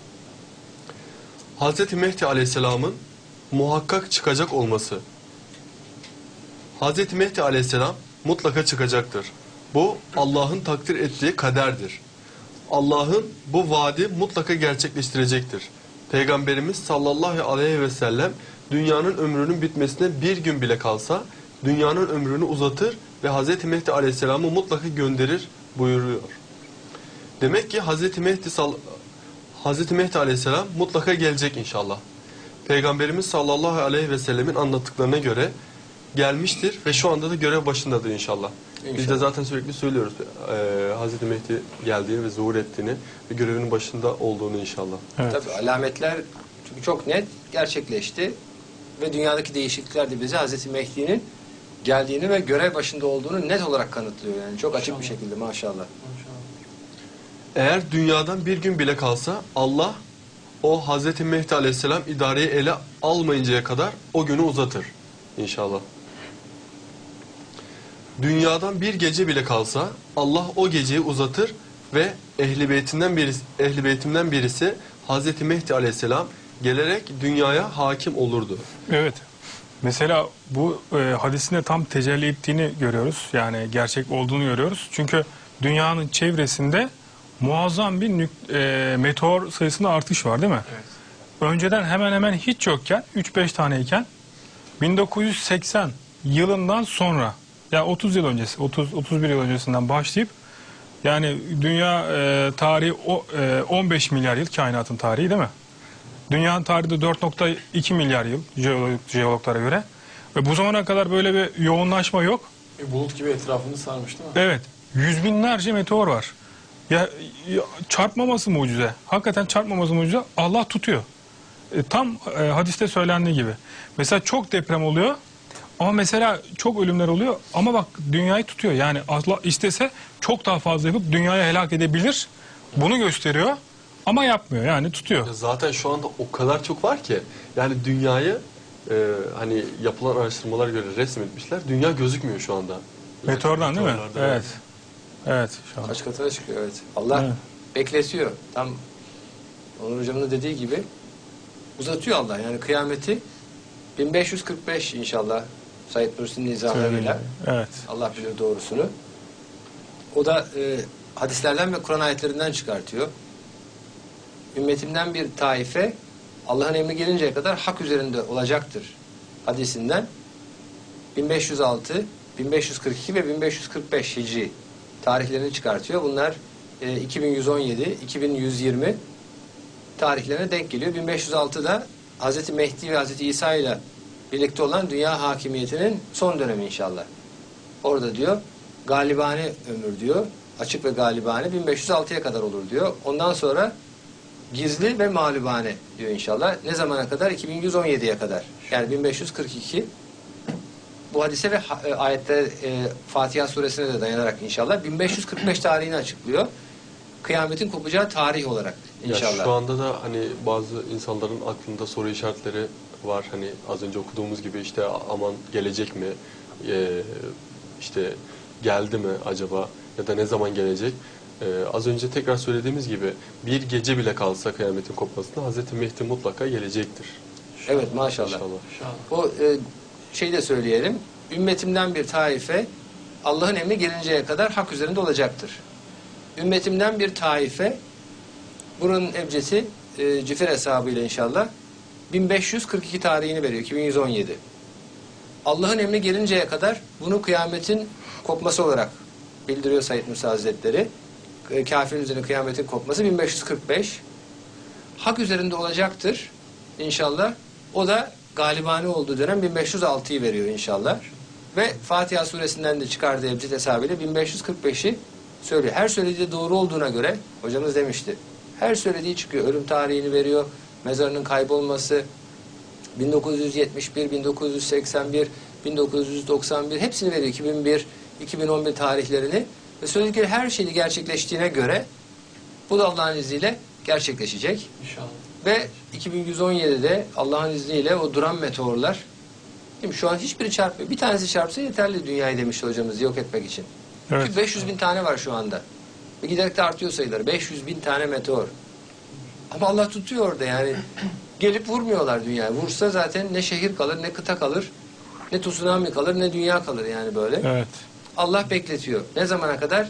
Hazreti Mehdi Aleyhisselam'ın muhakkak çıkacak olması. Hazreti Mehdi Aleyhisselam mutlaka çıkacaktır. Bu Allah'ın takdir ettiği kaderdir. Allah'ın bu vaadi mutlaka gerçekleştirecektir. Peygamberimiz sallallahu aleyhi ve sellem dünyanın ömrünün bitmesine bir gün bile kalsa dünyanın ömrünü uzatır ve Hazreti Mehdi Aleyhisselam'ı mutlaka gönderir buyuruyor. Demek ki Hazreti Mehdi Aleyhisselam mutlaka gelecek inşallah. Peygamberimiz sallallahu aleyhi ve sellemin anlattıklarına göre gelmiştir ve şu anda da görev başındadır inşallah. Biz de zaten sürekli söylüyoruz Hazreti Mehdi geldiğini ve zuhur ettiğini ve görevinin başında olduğunu inşallah. Evet. Tabii alametler çünkü çok net gerçekleşti ve dünyadaki değişiklikler de bize Hazreti Mehdi'nin geldiğini ve görev başında olduğunu net olarak kanıtlıyor yani çok açık bir şekilde maşallah. Eğer dünyadan bir gün bile kalsa Allah o Hazreti Mehdi Aleyhisselam idareyi ele almayıncaya kadar o günü uzatır inşallah. Dünyadan bir gece bile kalsa Allah o geceyi uzatır ve Ehl-i Beytimden birisi Hazreti Mehdi Aleyhisselam gelerek dünyaya hakim olurdu. Evet. Mesela bu hadisinde tam tecelli ettiğini görüyoruz. Yani gerçek olduğunu görüyoruz. Çünkü dünyanın çevresinde muazzam bir meteor sayısında artış var değil mi? Evet. Önceden hemen hemen hiç yokken 3-5 taneyken 1980 yılından sonra yani 30 yıl öncesi 30-31 yıl öncesinden başlayıp yani dünya tarihi 15 milyar yıl, kainatın tarihi değil mi? Dünyanın tarihi de 4,2 milyar yıl jeologlara göre. Ve bu zamana kadar böyle bir yoğunlaşma yok. Bir bulut gibi etrafını sarmış değil mi? Evet. Yüz binlerce meteor var. Ya çarpmaması mucize. Hakikaten çarpmaması mucize. Allah tutuyor. Tam hadiste söylendiği gibi. Mesela çok deprem oluyor. Ama mesela çok ölümler oluyor. Ama bak dünyayı tutuyor. Yani Allah istese çok daha fazla yapıp dünyayı helak edebilir. Bunu gösteriyor. Ama yapmıyor. Yani tutuyor. Ya zaten şu anda o kadar çok var ki yani dünyayı hani yapılan araştırmalara göre resmetmişler. Dünya gözükmüyor şu anda. Meteordan değil mi? Meteorlardan, Evet. Evet. Şu an. Kaç katına çıkıyor, evet. Allah Evet. bekletiyor. Tam Onur Hocam'ın da dediği gibi uzatıyor Allah. Yani kıyameti 1545 inşallah Said Nursi'nin izahlarıyla. Evet. Allah bilir doğrusunu. O da hadislerden ve Kur'an ayetlerinden çıkartıyor. Ümmetimden bir taife Allah'ın emri gelinceye kadar hak üzerinde olacaktır hadisinden 1506, 1542 ve 1545 Hicri tarihlerini çıkartıyor. Bunlar 2117, 2120 tarihlerine denk geliyor. 1506'da Hz. Mehdi ve Hz. İsa ile birlikte olan dünya hakimiyetinin son dönemi inşallah. Orada diyor galibane ömür diyor. Açık ve galibane 1506'ya kadar olur diyor. Ondan sonra gizli ve mağlubane diyor inşallah. Ne zamana kadar? 2117'ye kadar. Yani 1542 bu hadise ve ayette Fatiha suresine de dayanarak inşallah 1545 tarihini açıklıyor. Kıyametin kopacağı tarih olarak inşallah. Ya şu anda da hani bazı insanların aklında soru işaretleri var. Hani az önce okuduğumuz gibi işte aman gelecek mi? İşte geldi mi acaba? Ya da ne zaman gelecek? Az önce tekrar söylediğimiz gibi bir gece bile kalsa kıyametin kopmasına Hazreti Mehdi mutlaka gelecektir. Evet maşallah. İnşallah. O şeyi de söyleyelim. Ümmetimden bir taife Allah'ın emri gelinceye kadar hak üzerinde olacaktır. Ümmetimden bir taife bunun ebcesi cifir hesabıyla inşallah 1542 tarihini veriyor. 2117. Allah'ın emri gelinceye kadar bunu kıyametin kopması olarak bildiriyor Said Nursi Hazretleri. Kafirin üzerine kıyametin kopması 1545. Hak üzerinde olacaktır inşallah. O da galibane olduğu dönem 1506'yı veriyor inşallah. Ve Fatiha suresinden de çıkardığı ebced hesabıyla 1545'i söylüyor. Her söylediği de doğru olduğuna göre hocamız demişti. Her söylediği çıkıyor. Ölüm tarihini veriyor. Mezarının kaybolması 1971, 1981, 1991 hepsini veriyor. 2001, 2011 tarihlerini ve söyledikleri her şeyi gerçekleştiğine göre bu da Allah'ın izniyle gerçekleşecek. İnşallah. Ve 2117'de Allah'ın izniyle o duran meteorlar değil mi? Şu an hiçbiri çarpmıyor. Bir tanesi çarpsa yeterli dünyayı demişti hocamız yok etmek için. Evet. Çünkü 500 bin tane var şu anda. Ve giderek de artıyor sayıları. 500 bin tane meteor. Ama Allah tutuyor orada yani. Gelip vurmuyorlar dünyayı. Vursa zaten ne şehir kalır, ne kıta kalır, ne tsunami kalır, ne dünya kalır yani böyle. Evet. Allah bekletiyor. Ne zamana kadar?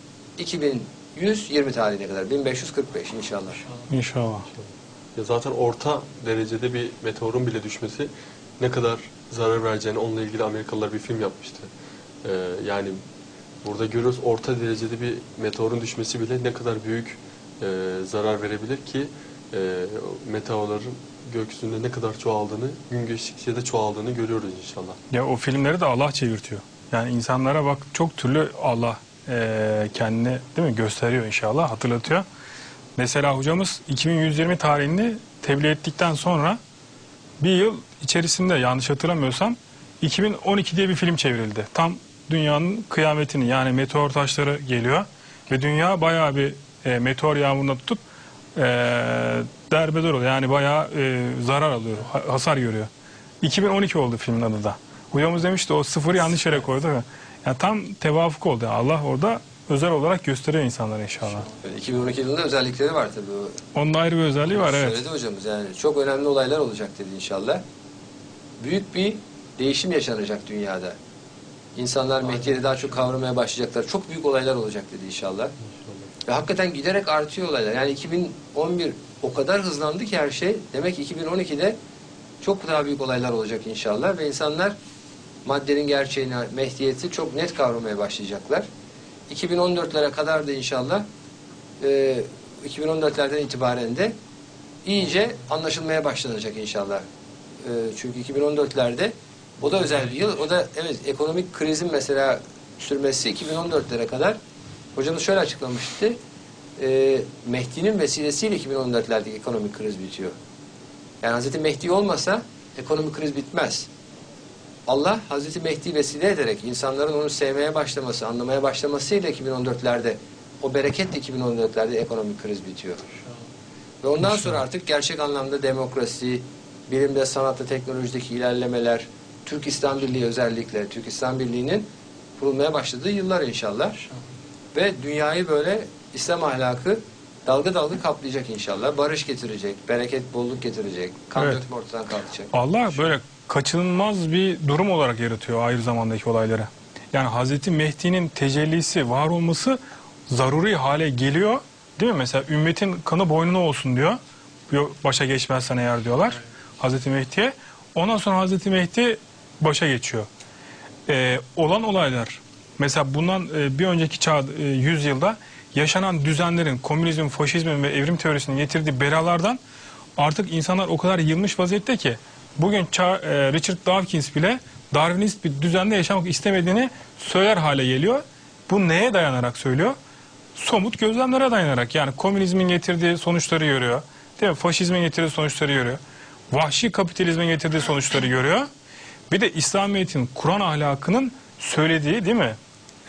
2120 tarihine kadar. 1545 inşallah. İnşallah. Ya zaten orta derecede bir meteorun bile düşmesi ne kadar zarar vereceğini onunla ilgili Amerikalılar bir film yapmıştı. Yani burada görüyoruz orta derecede bir meteorun düşmesi bile ne kadar büyük zarar verebilir ki meteorların gökyüzünde ne kadar çoğaldığını, gün geçtikçe de çoğaldığını görüyoruz inşallah. Ya o filmleri de Allah çevirtiyor. Yani insanlara bak çok türlü Allah kendini değil mi gösteriyor inşallah, hatırlatıyor. Mesela hocamız 2120 tarihini tebliğ ettikten sonra bir yıl içerisinde yanlış hatırlamıyorsam 2012 diye bir film çevrildi. Tam dünyanın kıyametini yani meteor taşları geliyor ve dünya bayağı bir meteor yağmuruna tutup derbeder oluyor. Yani bayağı zarar alıyor, hasar görüyor. 2012 oldu filmin adı da. Hocamız demişti o sıfırı yanlış yere koydu. Yani tam tevafuk oldu. Yani Allah orada özel olarak gösteriyor insanlara inşallah. Yani 2012 yılında özellikleri var tabii. Onun da ayrı bir özelliği var evet. Söyledi hocamız yani çok önemli olaylar olacak dedi inşallah. Büyük bir değişim yaşanacak dünyada. İnsanlar Mehdi'yi daha çok kavramaya başlayacaklar. Çok büyük olaylar olacak dedi inşallah. Ve hakikaten giderek artıyor olaylar. Yani 2011 o kadar hızlandı ki her şey. Demek ki 2012'de çok daha büyük olaylar olacak inşallah. Ve insanlar maddenin gerçeğini, Mehdiyeti çok net kavramaya başlayacaklar. 2014'lere kadar da inşallah 2014'lerden itibaren de iyice anlaşılmaya başlanacak inşallah. Çünkü 2014'lerde o da özel bir yıl. O da evet ekonomik krizin mesela sürmesi 2014'lere kadar hocamız şöyle açıklamıştı. Mehdi'nin vesilesiyle 2014'lerdeki ekonomik kriz bitiyor. Yani Hazreti Mehdi olmasa ekonomik kriz bitmez. Allah Hazreti Mehdi vesile ederek insanların onu sevmeye başlaması, anlamaya başlamasıyla 2014'lerde o bereketle 2014'lerde ekonomik kriz bitiyor. Ve ondan sonra artık gerçek anlamda demokrasi, bilimde, sanatta, teknolojideki ilerlemeler, Türk İslam Birliği özellikle, Türk İslam Birliği'nin kurulmaya başladığı yıllar inşallah. Ve dünyayı böyle İslam ahlakı dalga dalga kaplayacak inşallah. Barış getirecek, bereket, bolluk getirecek, kan Evet. dökme ortadan kalkacak. Allah böyle kaçınılmaz bir durum olarak yaratıyor ahir zamandaki olayları. Yani Hazreti Mehdi'nin tecellisi, var olması zaruri hale geliyor. Değil mi? Mesela ümmetin kanı boynuna olsun diyor. Başa geçmezsen eğer diyorlar Hazreti Mehdi'ye. Ondan sonra Hazreti Mehdi başa geçiyor. Olan olaylar mesela bundan bir önceki çağ 100 yılda yaşanan düzenlerin, komünizmin, faşizmin ve evrim teorisinin getirdiği belalardan artık insanlar o kadar yılmış vaziyette ki bugün Richard Dawkins bile Darwinist bir düzende yaşamak istemediğini söyler hale geliyor. Bu neye dayanarak söylüyor? Somut gözlemlere dayanarak. Yani komünizmin getirdiği sonuçları görüyor. Değil mi? Faşizmin getirdiği sonuçları görüyor. Vahşi kapitalizmin getirdiği sonuçları görüyor. Bir de İslamiyet'in, Kur'an ahlakının söylediği değil mi?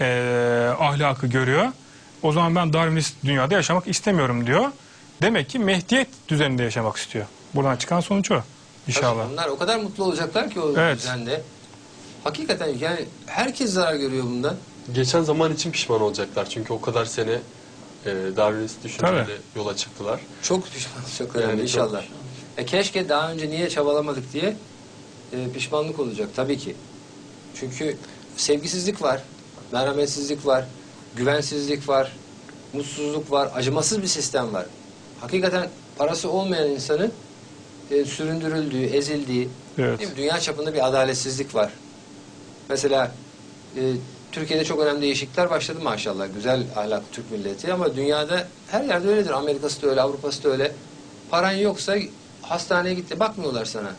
Ahlakı görüyor. O zaman ben Darwinist dünyada yaşamak istemiyorum diyor. Demek ki Mehdiyet düzeninde yaşamak istiyor. Buradan çıkan sonuç o. İnşallah. Tabii onlar o kadar mutlu olacaklar ki o Evet. düzende. Hakikaten yani herkes zarar görüyor bundan. Geçen zaman için pişman olacaklar. Çünkü o kadar sene Darwinist düşünceyle Tabii. yola çıktılar. Çok pişman, çok önemli Yani inşallah. Keşke daha önce niye çabalamadık diye pişmanlık olacak tabii ki. Çünkü sevgisizlik var, merhametsizlik var, güvensizlik var, mutsuzluk var, acımasız bir sistem var. Hakikaten parası olmayan insanın süründürüldüğü, ezildiği, Evet. değil mi? Dünya çapında bir adaletsizlik var. Mesela Türkiye'de çok önemli değişiklikler başladı maşallah. Güzel ahlaklı Türk milleti ama dünyada her yerde öyledir. Amerika'sı da öyle, Avrupa'sı da öyle. Paran yoksa hastaneye git de bakmıyorlar sana.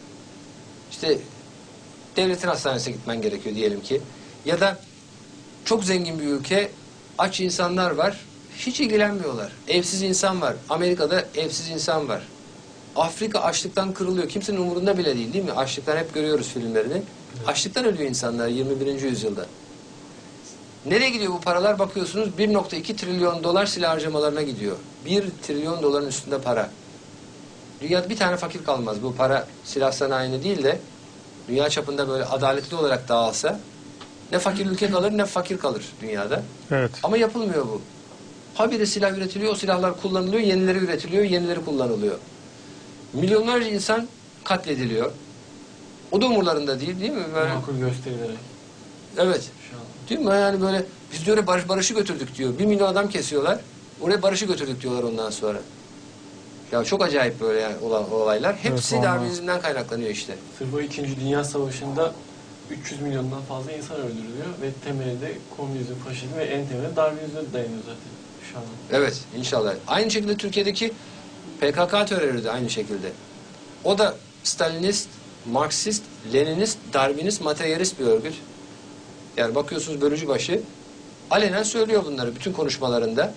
İşte devletin hastanesine gitmen gerekiyor diyelim ki. Ya da çok zengin bir ülke, aç insanlar var, hiç ilgilenmiyorlar. Evsiz insan var. Amerika'da evsiz insan var. Afrika açlıktan kırılıyor. Kimsenin umurunda bile değil mi? Açlıktan hep görüyoruz filmlerini. Açlıktan ölüyor insanlar 21. yüzyılda. Nereye gidiyor bu paralar? Bakıyorsunuz 1,2 trilyon dolar silah harcamalarına gidiyor. 1 trilyon doların üstünde para. Dünyada bir tane fakir kalmaz. Bu para silah sanayine değil de dünya çapında böyle adaletli olarak dağılsa ne fakir ülke kalır ne fakir kalır dünyada. Evet. Ama yapılmıyor bu. Habire silah üretiliyor, o silahlar kullanılıyor, yenileri üretiliyor, yenileri kullanılıyor. Milyonlarca insan katlediliyor. O da umurlarında değil mi? Böyle, Makul gösterilerek. evet. Şu an. Değil mi? Yani böyle biz diyor barışı götürdük diyor. 1 milyon adam kesiyorlar. Oraya barışı götürdük diyorlar ondan sonra. Ya çok acayip böyle yani olan olaylar. Hepsi vallahi. Darwinizmden kaynaklanıyor işte. Sırf o 2. Dünya Savaşı'nda 300 milyondan fazla insan öldürülüyor ve temelinde komünizm, faşizm ve en temelinde Darwinizme dayanıyor zaten şu an. Evet inşallah. Aynı şekilde Türkiye'deki PKK terörü de aynı şekilde. O da Stalinist, Marksist, Leninist, Darwinist, materyalist bir örgüt. Yani bakıyorsunuz bölücü başı alenen söylüyor bunları bütün konuşmalarında.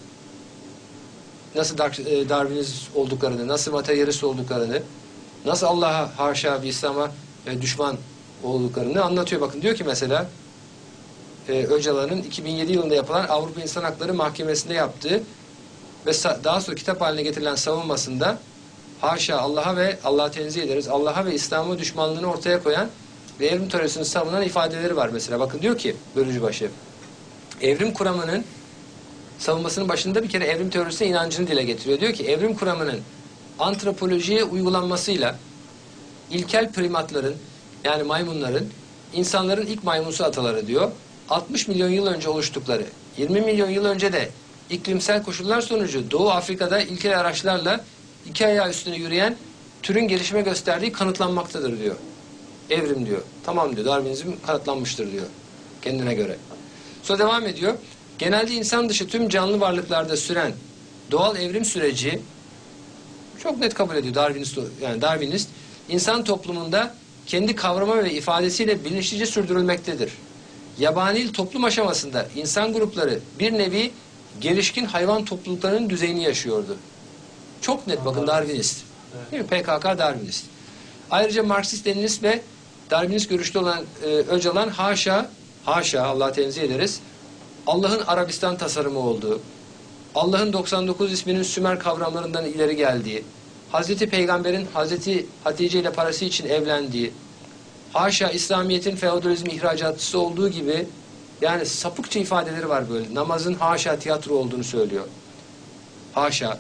Nasıl Darwinist olduklarını, nasıl materyalist olduklarını, nasıl Allah'a haşa ve İslam'a düşman olduklarını anlatıyor. Bakın diyor ki mesela Öcalan'ın 2007 yılında yapılan Avrupa İnsan Hakları Mahkemesi'nde yaptığı ve daha sonra kitap haline getirilen savunmasında haşa Allah'a ve Allah'a tenzih ederiz. Allah'a ve İslam'a düşmanlığını ortaya koyan ve evrim teorisini savunan ifadeleri var mesela. Bakın diyor ki bölücübaşı evrim kuramının savunmasının başında bir kere evrim teorisine inancını dile getiriyor. Diyor ki evrim kuramının antropolojiye uygulanmasıyla ilkel primatların yani maymunların insanların ilk maymunsu ataları diyor. 60 milyon yıl önce oluştukları, 20 milyon yıl önce de iklimsel koşullar sonucu Doğu Afrika'da ilkel araçlarla iki ayağı üstüne yürüyen türün gelişime gösterdiği kanıtlanmaktadır diyor. Evrim diyor. Tamam diyor. Darwinizm kanıtlanmıştır diyor. Kendine göre. Sonra devam ediyor. Genelde insan dışı tüm canlı varlıklarda süren doğal evrim süreci çok net kabul ediyor Darwinist. İnsan toplumunda kendi kavrama ve ifadesiyle bilinçlice sürdürülmektedir. Yabani toplum aşamasında insan grupları bir nevi gelişkin hayvan topluluklarının düzeyini yaşıyordu. Çok net bakın Darwinist. Değil mi? PKK Darwinist. Ayrıca Marksist-Leninist ve Darwinist görüşlü olan Öcalan haşa Allah'a tenzih ederiz. Allah'ın Arabistan tasarımı olduğu, Allah'ın 99 isminin Sümer kavramlarından ileri geldiği, Hazreti Peygamber'in Hazreti Hatice ile parası için evlendiği, haşa İslamiyet'in feodalizm ihracatçısı olduğu gibi yani sapıkça ifadeleri var böyle. Namazın haşa tiyatro olduğunu söylüyor. Haşa.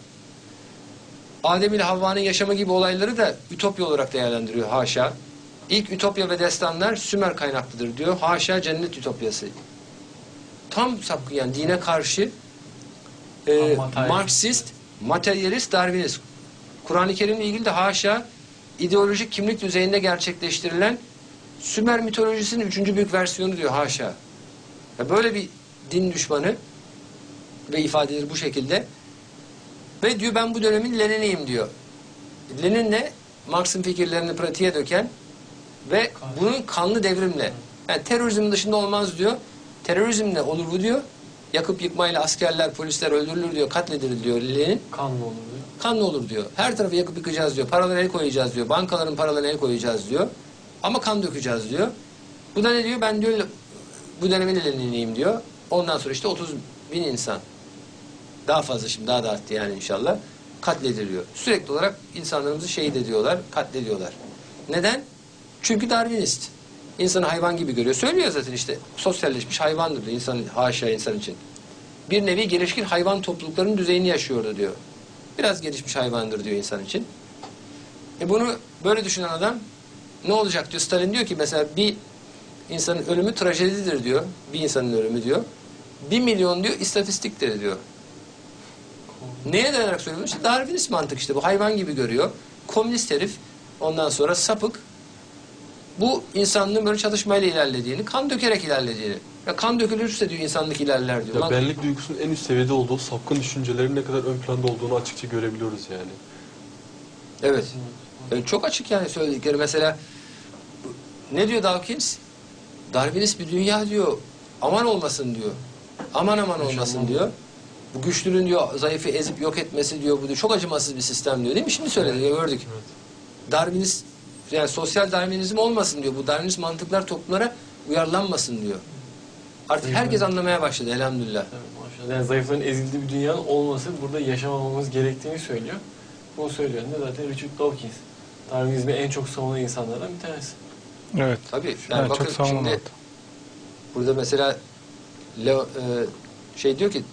Adem ile Havva'nın yaşamı gibi olayları da ütopya olarak değerlendiriyor haşa. İlk ütopya ve destanlar Sümer kaynaklıdır diyor. Haşa cennet ütopyası. Tam sapkın yani dine karşı Marksist, materyalist, Darwinist. Kur'an-ı Kerim'le ilgili de haşa ideolojik kimlik düzeyinde gerçekleştirilen Sümer mitolojisinin 3. büyük versiyonu diyor haşa. Ya böyle bir din düşmanı ve ifadeleri bu şekilde. Ve diyor ben bu dönemin Lenin'iyim diyor. Lenin'le Marx'ın fikirlerini pratiğe döken ve bunun kanlı devrimle. Yani terörizm dışında olmaz diyor. Terörizmle olur bu diyor. Yakıp yıkmayla askerler, polisler öldürülür diyor, katledilir diyor Lenin. Kanlı olur diyor. Kanlı olur diyor. Her tarafı yakıp yıkacağız diyor. Paralara el koyacağız diyor. Bankaların paralarına el koyacağız diyor. Ama kan dökeceğiz diyor. Bu da ne diyor? Ben diyor bu dönemin Lenin'iyim diyor. Ondan sonra işte 30 bin insan. Daha fazla şimdi daha da arttı yani inşallah. Katlediliyor. Sürekli olarak insanlarımızı şehit ediyorlar, katlediyorlar. Neden? Çünkü Darwinist. İnsanı hayvan gibi görüyor. Söylüyor zaten işte sosyalleşmiş hayvandır diyor insan, haşa insan için. Bir nevi gelişkin hayvan topluluklarının düzeyini yaşıyordu diyor. Biraz gelişmiş hayvandır diyor insan için. Bunu böyle düşünen adam ne olacak diyor. Stalin diyor ki mesela bir insanın ölümü trajedidir diyor. Bir insanın ölümü diyor. 1 milyon diyor istatistiktir diyor. Neye dayanarak söylüyor? İşte Darwinist mantık işte bu. Hayvan gibi görüyor. Komünist herif. Ondan sonra sapık. Bu insanlığın böyle çatışmayla ilerlediğini, kan dökerek ilerlediğini. Ya kan dökülürse diyor insanlık ilerler diyor. Ya benlik duygusunun en üst seviyede olduğu, sapkın düşüncelerin ne kadar ön planda olduğunu açıkça görebiliyoruz yani. Evet. Çok açık yani söyledikleri. Mesela ne diyor Dawkins? Darwinist bir dünya diyor. Aman olmasın diyor. Aman olmasın diyor. Bu güçlünün diyor zayıfı ezip yok etmesi diyor. Bu diyor, çok acımasız bir sistem diyor. Değil mi? Şimdi söyledi. Gördük. Evet. Darwinist yani sosyal Darwinizm olmasın diyor. Bu Darwinist mantıklar toplumlara uyarlanmasın diyor. Artık herkes anlamaya başladı elhamdülillah. Evet, maşallah. Yani zayıfların ezildiği bir dünyanın olması burada yaşamamamız gerektiğini söylüyor. Bunu söyleyen de zaten Richard Dawkins. Darwinizmi en çok savunan insanlardan bir tanesi. Evet. Tabii. Yani bakın çok savunan şimdi hatta. burada mesela diyor ki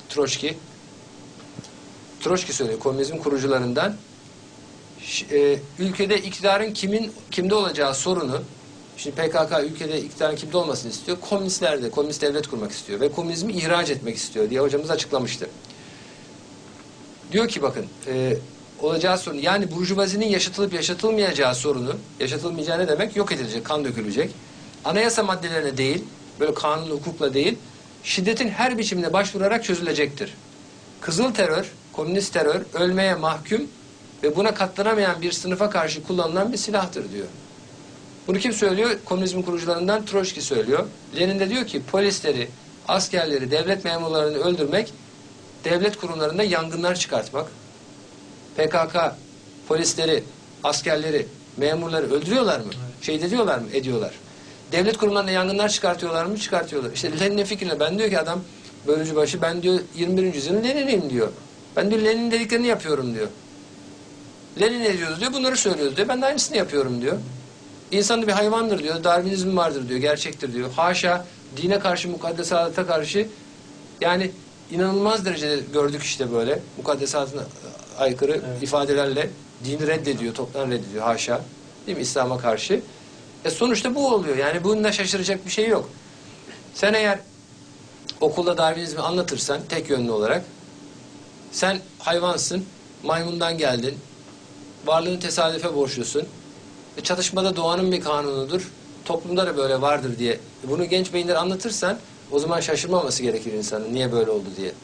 Troçki söylüyor komünizm kurucularından ülkede iktidarın kimde olacağı sorunu şimdi PKK ülkede iktidarın kimde olmasını istiyor. Komünistler de komünist devlet kurmak istiyor ve komünizmi ihraç etmek istiyor diye hocamız açıklamıştı. Diyor ki bakın olacağı sorun yani burjuvazinin yaşatılıp yaşatılmayacağı sorunu yaşatılmayacağı ne demek? Yok edilecek, kan dökülecek. Anayasa maddelerine değil böyle kanun hukukla değil şiddetin her biçimine başvurarak çözülecektir. Kızıl terör, komünist terör ölmeye mahkum ve buna katlanamayan bir sınıfa karşı kullanılan bir silahtır diyor. Bunu kim söylüyor? Komünizmin kurucularından Troçki söylüyor. Lenin de diyor ki polisleri, askerleri, devlet memurlarını öldürmek, devlet kurumlarında yangınlar çıkartmak. PKK polisleri, askerleri, memurları öldürüyorlar mı? Şehit ediyorlar mı? Ediyorlar. Devlet kurumlarında yangınlar çıkartıyorlar mı? Çıkartıyorlar. İşte Lenin'in fikrine ben diyor ki adam bölücü başı ben diyor 21. yüzyılın Lenin'iyim diyor. Ben diyor Lenin dediklerini yapıyorum diyor. Lenin ne diyoruz diyor. Bunları söylüyoruz diyor. Ben de aynısını yapıyorum diyor. İnsan da bir hayvandır diyor. Darwinizm vardır diyor. Gerçektir diyor. Haşa dine karşı, mukaddesata karşı yani inanılmaz derecede gördük işte böyle. Mukaddesatına aykırı ifadelerle dini reddediyor. Toptan reddediyor. Haşa. Değil mi? İslam'a karşı. Sonuçta bu oluyor. Yani bunda şaşıracak bir şey yok. Sen eğer okulda Darwinizmi anlatırsan tek yönlü olarak, sen hayvansın, maymundan geldin, varlığın tesadüfe borçlusun, çatışmada doğanın bir kanunudur, toplumda da böyle vardır diye bunu genç beyinlere anlatırsan, o zaman şaşırmaması gerekir insanın niye böyle oldu diye.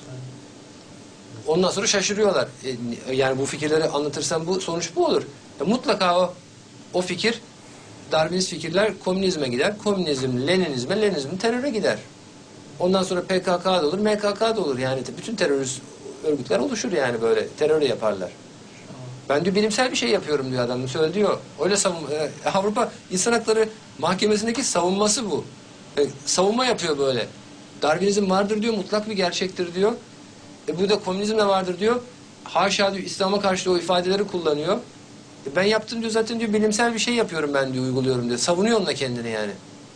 Ondan sonra şaşırıyorlar. Yani bu fikirleri anlatırsan bu sonuç bu olur. Mutlaka o fikir, Darwinist fikirler komünizme gider. Komünizm Leninizme, Leninizm teröre gider. Ondan sonra PKK da olur, MKK da olur. Yani bütün terörist örgütler oluşur yani böyle. Terör yaparlar. Ben diyor bilimsel bir şey yapıyorum diyor adam. Söylüyor. Öyle Avrupa İnsan Hakları Mahkemesi'ndeki savunması bu. Savunma yapıyor böyle. Darwinizm vardır diyor, mutlak bir gerçektir diyor. Bu da komünizm de vardır diyor. Haşa diyor, İslam'a karşı o ifadeleri kullanıyor. Ben yaptım diyor, zaten diyor bilimsel bir şey yapıyorum ben diyor, uyguluyorum diyor. Savunuyor onunla kendini yani.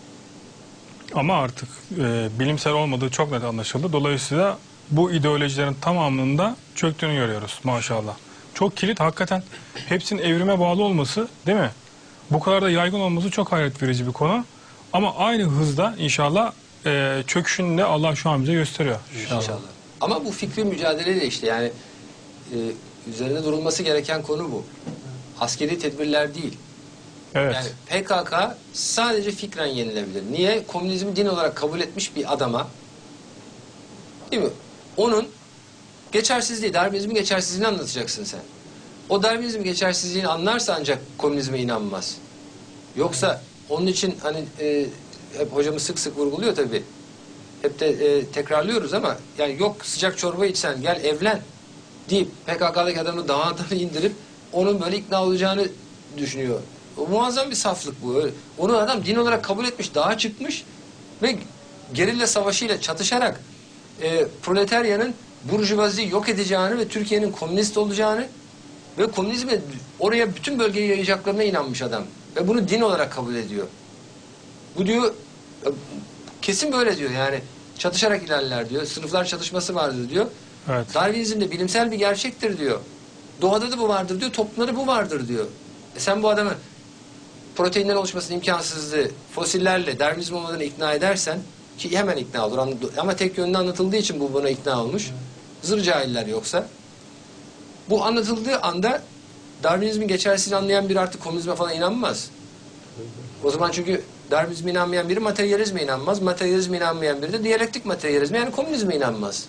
Ama artık bilimsel olmadığı çok net anlaşıldı. Dolayısıyla bu ideolojilerin tamamının da çöktüğünü görüyoruz maşallah. Çok kilit, hakikaten hepsinin evrime bağlı olması, değil mi? Bu kadar da yaygın olması çok hayret verici bir konu. Ama aynı hızda inşallah çöküşünü de Allah şu an bize gösteriyor. İnşallah. Ama bu fikri mücadeleyle işte yani üzerinde durulması gereken konu bu. Askeri tedbirler değil. Evet. Yani PKK sadece fikren yenilebilir. Niye? Komünizmi din olarak kabul etmiş bir adama, değil mi? Onun geçersizliği, Darwinizmin geçersizliğini anlatacaksın sen. O Darwinizmin geçersizliğini anlarsa ancak komünizme inanmaz. Yoksa onun için hani hep hocamız sık sık vurguluyor tabii. Hep de tekrarlıyoruz ama yani yok sıcak çorba içsen gel evlen deyip PKK'daki adamı dağdan indirip onun böyle ikna olacağını düşünüyor. O muazzam bir saflık bu. Onu adam din olarak kabul etmiş, dağa çıkmış ve gerilla savaşıyla çatışarak proletaryanın burjuvaziyi yok edeceğini ve Türkiye'nin komünist olacağını ve komünizmi oraya bütün bölgeye yayacaklarına inanmış adam. Ve bunu din olarak kabul ediyor. Bu diyor kesin böyle diyor yani çatışarak ilerler diyor. Sınıflar çatışması vardır diyor. Evet. Darwinizm de bilimsel bir gerçektir diyor. Doğada da bu vardır diyor. Toplumda bu vardır diyor. Sen bu adamı proteinler oluşmasının imkansızlığı fosillerle Darwinizm olmadığını ikna edersen ki hemen ikna olur ama tek yönlü anlatıldığı için bu buna ikna olmuş. Zır cahiller yoksa. Bu anlatıldığı anda Darwinizmin geçersizliğini anlayan biri artık komünizme falan inanmaz. O zaman çünkü Darwinizme inanmayan biri materyalizme inanmaz. Materyalizme inanmayan biri de diyalektik materyalizme yani komünizme inanmaz.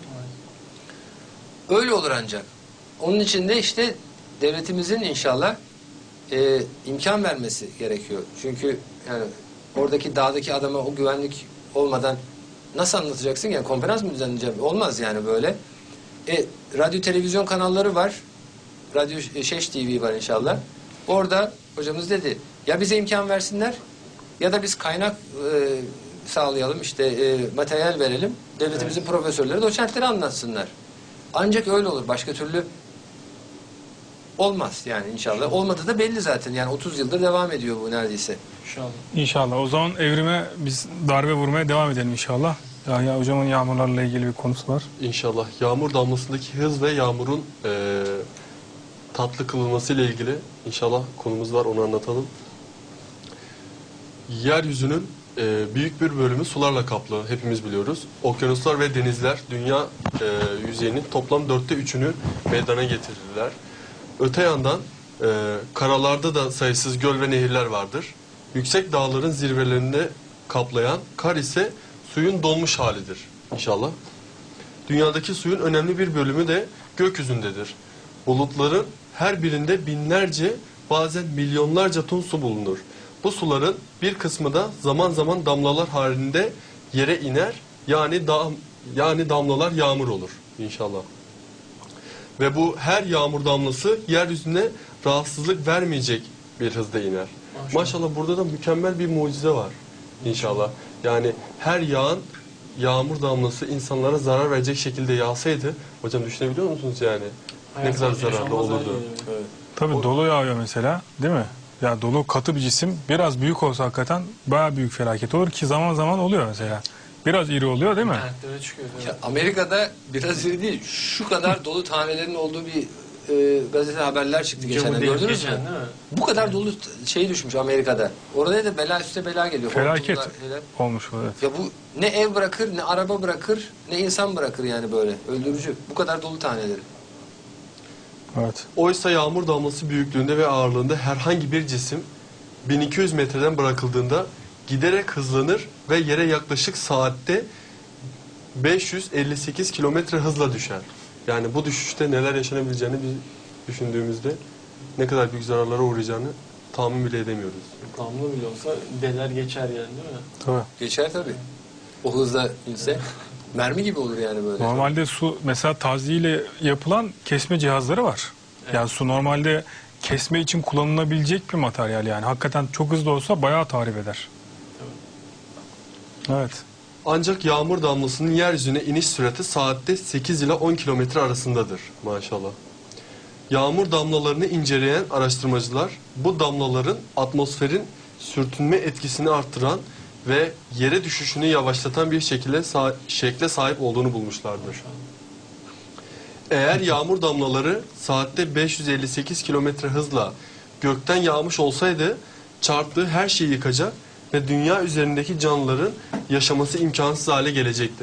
Öyle olur ancak. Onun için de işte devletimizin inşallah imkan vermesi gerekiyor. Çünkü yani oradaki dağdaki adama o güvenlik olmadan nasıl anlatacaksın? Yani konferans mı düzenleyeceğim? Olmaz yani böyle. Radyo televizyon kanalları var. Radyo Şeş TV var inşallah. Orada hocamız dedi ya bize imkan versinler ya da biz kaynak sağlayalım işte materyal verelim. Devletimizin profesörleri, doçentleri anlatsınlar. Ancak öyle olur. Başka türlü olmaz yani inşallah. Olmadı da belli zaten. Yani 30 yıldır devam ediyor bu neredeyse. İnşallah. İnşallah. O zaman evrime biz darbe vurmaya devam edelim inşallah. Ya hocamın yağmurlarla ilgili bir konusu var. İnşallah. Yağmur damlasındaki hız ve yağmurun tatlı kılınması ile ilgili inşallah konumuz var, onu anlatalım. Yeryüzünün büyük bir bölümü sularla kaplı, hepimiz biliyoruz. Okyanuslar ve denizler dünya yüzeyinin toplam 3'ünü meydana getirirler. Öte yandan karalarda da sayısız göl ve nehirler vardır. Yüksek dağların zirvelerinde kaplayan kar ise suyun donmuş halidir inşallah. Dünyadaki suyun önemli bir bölümü de gökyüzündedir. Bulutların her birinde binlerce, bazen milyonlarca ton su bulunur. Bu suların bir kısmı da zaman zaman damlalar halinde yere iner. Yani damlalar yağmur olur inşallah. Ve bu her yağmur damlası yeryüzüne rahatsızlık vermeyecek bir hızda iner. Maşallah burada da mükemmel bir mucize var inşallah. Yani her yağan yağmur damlası insanlara zarar verecek şekilde yağsaydı, hocam düşünebiliyor musunuz yani? Ne kadar zararlı olurdu. Evet. Tabii dolu yağıyor mesela, değil mi? Ya dolu katı bir cisim biraz büyük olsa hakikaten bayağı büyük felaket olur ki zaman zaman oluyor mesela. Biraz iri oluyor değil mi? İnternetlere çıkıyor. Ya Amerika'da biraz iri değil, şu kadar dolu tanelerin olduğu bir gazete haberler çıktı geçen. Camı delip Gördünüz mü? geçen, değil mi? Bu kadar dolu şey düşmüş Amerika'da. Orada da bela üstüne bela geliyor. Felaket Hortumlar, şeyler. olmuş bu, evet. Ya bu ne ev bırakır, ne araba bırakır, ne insan bırakır yani böyle. Öldürücü. Bu kadar dolu taneleri. Evet. Oysa yağmur damlası büyüklüğünde ve ağırlığında herhangi bir cisim 1200 metreden bırakıldığında giderek hızlanır ve yere yaklaşık saatte 558 kilometre hızla düşer. Yani bu düşüşte neler yaşanabileceğini biz düşündüğümüzde ne kadar büyük zararlara uğrayacağını tahmin bile edemiyoruz. Damla bile olsa deler geçer yani, değil mi? Tabii. Geçer tabii. O hızla inse mermi gibi olur yani böyle. Normalde su mesela taziyeyle yapılan kesme cihazları var. Yani su normalde kesme için kullanılabilecek bir materyal yani. Hakikaten çok hızlı olsa bayağı tahrip eder. Evet. Ancak yağmur damlasının yeryüzüne iniş sürati saatte 8 ile 10 kilometre arasındadır maşallah. Yağmur damlalarını inceleyen araştırmacılar bu damlaların atmosferin sürtünme etkisini arttıran ve yere düşüşünü yavaşlatan bir şekle sahip olduğunu bulmuşlardır. Eğer yağmur damlaları saatte 558 kilometre hızla gökten yağmış olsaydı çarptığı her şeyi yıkacak ve dünya üzerindeki canlıların yaşaması imkansız hale gelecekti.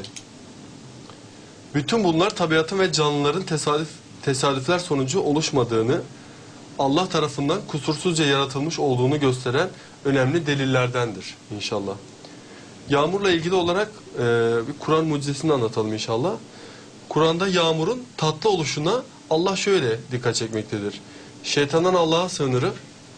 Bütün bunlar tabiatın ve canlıların tesadüfler sonucu oluşmadığını, Allah tarafından kusursuzca yaratılmış olduğunu gösteren önemli delillerdendir inşallah. Yağmurla ilgili olarak bir Kur'an mucizesini anlatalım inşallah. Kur'an'da yağmurun tatlı oluşuna Allah şöyle dikkat çekmektedir. Şeytandan Allah'a sığınırım.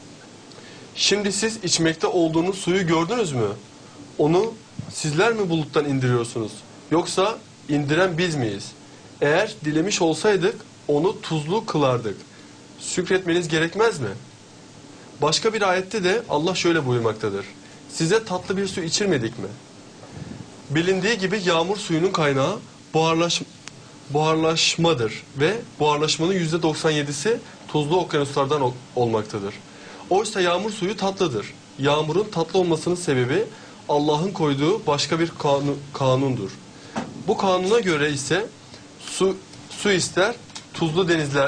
Şimdi siz içmekte olduğunuz suyu gördünüz mü? Onu sizler mi buluttan indiriyorsunuz? Yoksa indiren biz miyiz? Eğer dilemiş olsaydık onu tuzlu kılardık. Şükretmeniz gerekmez mi? Başka bir ayette de Allah şöyle buyurmaktadır. Size tatlı bir su içirmedik mi? Bilindiği gibi yağmur suyunun kaynağı buharlaşmadır ve buharlaşmanın %97'si tuzlu okyanuslardan olmaktadır. Oysa yağmur suyu tatlıdır. Yağmurun tatlı olmasının sebebi Allah'ın koyduğu başka bir kanundur. Bu kanuna göre ise su ister tuzlu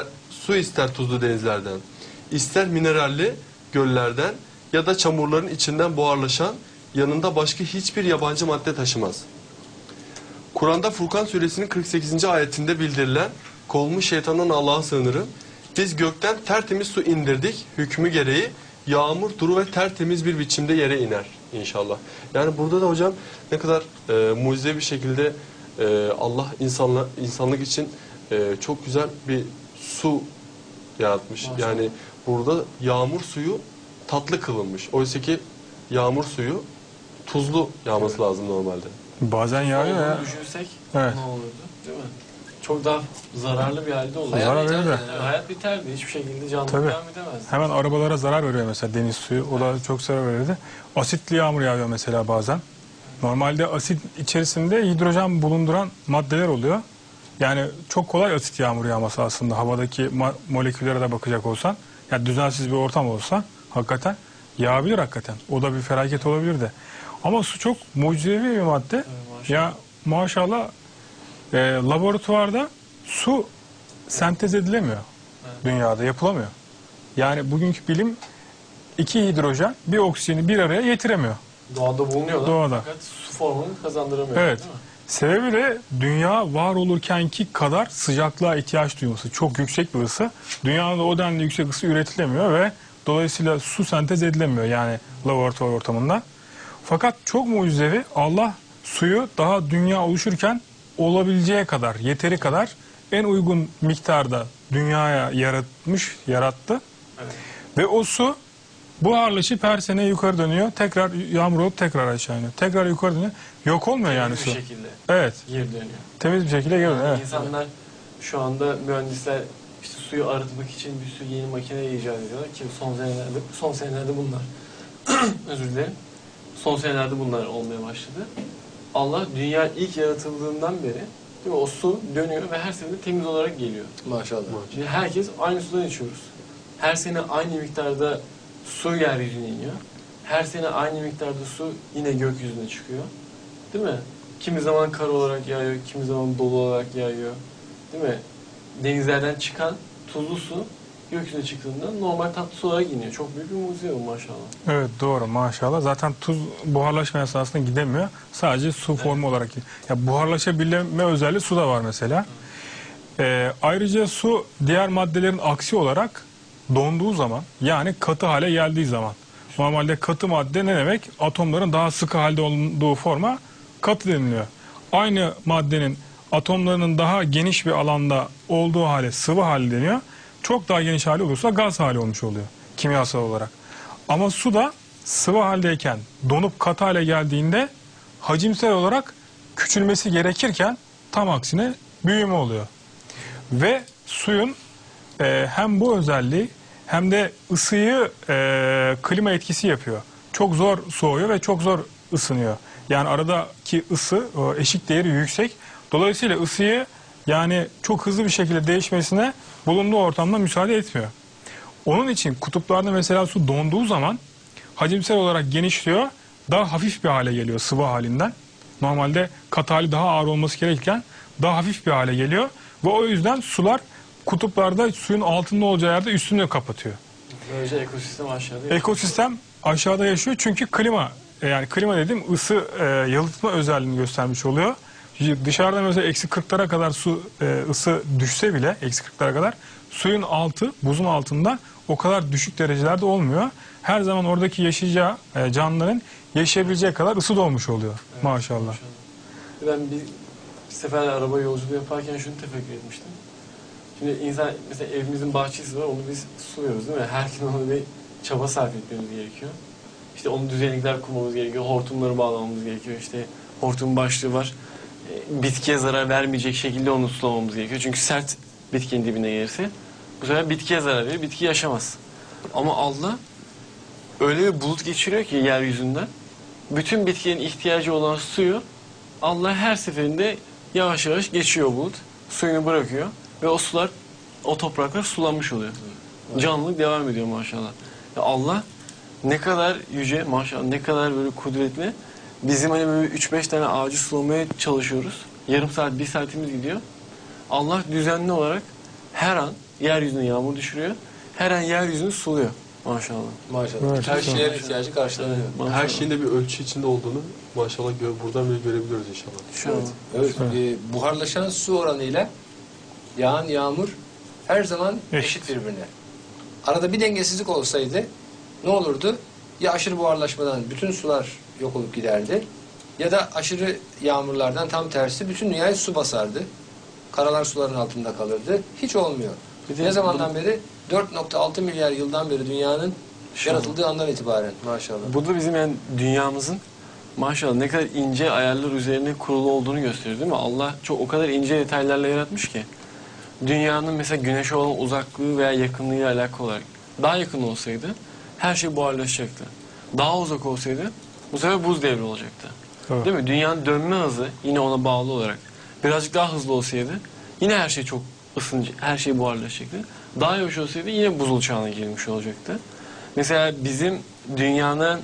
denizlerden, ister mineralli göllerden ya da çamurların içinden buharlaşan, yanında başka hiçbir yabancı madde taşımaz. Kur'an'da Furkan suresinin 48. ayetinde bildirilen kovulmuş şeytandan Allah'a sığınırım. Biz gökten tertemiz su indirdik, hükmü gereği yağmur duru ve tertemiz bir biçimde yere iner inşallah. Yani burada da hocam ne kadar mucizevi bir şekilde Allah insanlık için çok güzel bir su yaratmış. Maşallah. Yani burada yağmur suyu tatlı kılınmış. Oysa ki yağmur suyu tuzlu yağması lazım normalde. Bazen yağıyor ya. Olduğunu düşünsek Evet. ne olurdu, değil mi? Çok daha zararlı bir halde olurdu. Zarar verir de. Yani hayat biterdi. Hiçbir şekilde canlı Tabii. devam edemezdi. Hemen arabalara zarar veriyor mesela deniz suyu. O da çok zarar verirdi. Asitli yağmur yağıyor mesela bazen. Normalde asit içerisinde hidrojen bulunduran maddeler oluyor. Yani çok kolay asit yağmur yağması aslında. Havadaki moleküllere de bakacak olsan. Yani düzensiz bir ortam olsa hakikaten yağabilir hakikaten. O da bir felaket olabilir de. Ama su çok mucizevi bir madde. Maşallah. Ya maşallah laboratuvarda su sentez edilemiyor. Dünyada yapılamıyor. Yani bugünkü bilim 2 hidrojen bir oksijeni bir araya getiremiyor. Doğada bulunuyorlar. Doğada. Fakat su formunu kazandıramıyor. Evet. Değil mi? Sebebi de dünya var olurkenki kadar sıcaklığa ihtiyaç duyması. Çok yüksek bir ısı. Dünyada o denli yüksek ısı üretilemiyor ve dolayısıyla su sentez edilemiyor yani laboratuvar ortamında. Fakat çok mucizevi, Allah suyu daha dünya oluşurken olabileceği kadar, yeteri kadar en uygun miktarda dünyaya yarattı. Evet. Ve o su buharlaşıp her sene yukarı dönüyor. Tekrar yağmur olup tekrar aşağı iniyor. Tekrar yukarı dönüyor. Yok olmuyor yani Bir su. şekilde Evet. geri dönüyor. Temiz bir şekilde geri dönüyor. Evet. İnsanlar şu anda mühendisler işte suyu arıtmak için bir sürü yeni makine icat ediyorlar ki son senelerde bunlar özür dilerim. Son senelerde bunlar olmaya başladı. Allah dünya ilk yaratıldığından beri değil mi, o su dönüyor ve her seferinde temiz olarak geliyor. Maşallah. Şimdi herkes aynı sudan içiyoruz. Her sene aynı miktarda su yeryüzüne iniyor. Her sene aynı miktarda su yine gökyüzüne çıkıyor. Değil mi? Kimi zaman kar olarak yağıyor, kimi zaman dolu olarak yağıyor. Değil mi? Denizlerden çıkan tuzlu su gökyüzüne çıktığında normal tatlı su olarak iniyor. Çok büyük bir mucize bu maşallah. Evet doğru maşallah. Zaten tuz buharlaşma esnasında gidemiyor. Sadece su formu olarak. Ya buharlaşabilme özelliği su da var mesela. Ayrıca su diğer maddelerin aksi olarak donduğu zaman yani katı hale geldiği zaman. Normalde katı madde ne demek? Atomların daha sıkı halde olduğu forma katı deniliyor. Aynı maddenin atomlarının daha geniş bir alanda olduğu hale sıvı hali deniyor. Çok daha geniş hali olursa gaz hali olmuş oluyor kimyasal olarak. Ama su da sıvı haldeyken donup katı hale geldiğinde hacimsel olarak küçülmesi gerekirken tam aksine büyüme oluyor. Ve suyun hem bu özelliği hem de ısıyı klima etkisi yapıyor. Çok zor soğuyor ve çok zor ısınıyor. Yani aradaki ısı eşik değeri yüksek. Dolayısıyla ısıyı yani çok hızlı bir şekilde değişmesine bulunduğu ortamda müsaade etmiyor. Onun için kutuplarda mesela su donduğu zaman hacimsel olarak genişliyor. Daha hafif bir hale geliyor sıvı halinden. Normalde katı hali daha ağır olması gerekirken daha hafif bir hale geliyor. Ve o yüzden sular kutuplarda suyun altında olacağı yerde üstünü kapatıyor. Böylece ekosistem aşağıda yaşıyor. Ekosistem aşağıda yaşıyor çünkü klima yani klima dediğim ısı yalıtma özelliğini göstermiş oluyor. Dışarıda mesela eksi 40'lara kadar su ısı düşse bile eksi 40'lara kadar suyun altı buzun altında o kadar düşük derecelerde olmuyor. Her zaman oradaki yaşayacağı canlıların yaşayabileceği kadar ısı dolmuş oluyor maşallah. Ben bir sefer araba yolculuğu yaparken şunu tefekkür etmiştim. Şimdi insan mesela evimizin bahçesi var, onu biz suluyoruz değil mi? Her gün ona bir çaba sarf etmemiz gerekiyor. İşte onun düzenlikler kurmamız gerekiyor, hortumları bağlamamız gerekiyor. İşte hortumun başlığı var. Bitkiye zarar vermeyecek şekilde onu sulamamız gerekiyor. Çünkü sert bitkinin dibine gelirse bu sefer bitkiye zarar verir, bitki yaşamaz. Ama Allah öyle bir bulut geçiriyor ki yeryüzünden. Bütün bitkinin ihtiyacı olan suyu Allah her seferinde yavaş yavaş geçiyor bulut. Suyunu bırakıyor ve o sular, o topraklar sulanmış oluyor. Canlılık devam ediyor maşallah. Ya Allah ne kadar yüce maşallah, ne kadar böyle kudretli. Bizim hani böyle 3-5 tane ağacı sulamaya çalışıyoruz. Yarım saat, 1 saatimiz gidiyor. Allah düzenli olarak her an yeryüzüne yağmur düşürüyor. Her an yeryüzünü suluyor maşallah. Maşallah. Evet, Her çok şeyin ihtiyacı karşılanıyor. Maşallah. Her şeyin de bir ölçü içinde olduğunu maşallah buradan bile görebiliyoruz inşallah. Şu an. Evet. Buharlaşan su oranıyla yağan yağmur her zaman eşit birbirine. Arada bir dengesizlik olsaydı ne olurdu? Ya aşırı buharlaşmadan bütün sular yok olup giderdi ya da aşırı yağmurlardan tam tersi bütün dünyayı su basardı. Karalar suların altında kalırdı. Hiç olmuyor. Bir de Ne zamandan beri? 4,6 milyar yıldan beri dünyanın yaratıldığı andan itibaren maşallah. Bu da bizim yani dünyamızın maşallah ne kadar ince ayarlar üzerine kurulu olduğunu gösteriyor değil mi? Allah çok o kadar ince detaylarla yaratmış ki. Dünyanın mesela güneşe olan uzaklığı veya yakınlığıyla alakalı olarak daha yakın olsaydı her şey buharlaşacaktı. Daha uzak olsaydı bu sefer buz devri olacaktı. Evet. Değil mi? Dünyanın dönme hızı yine ona bağlı olarak birazcık daha hızlı olsaydı yine her şey çok ısınacak, her şey buharlaşacaktı. Daha yavaş olsaydı yine buzul çağına girmiş olacaktı. Mesela bizim dünyanın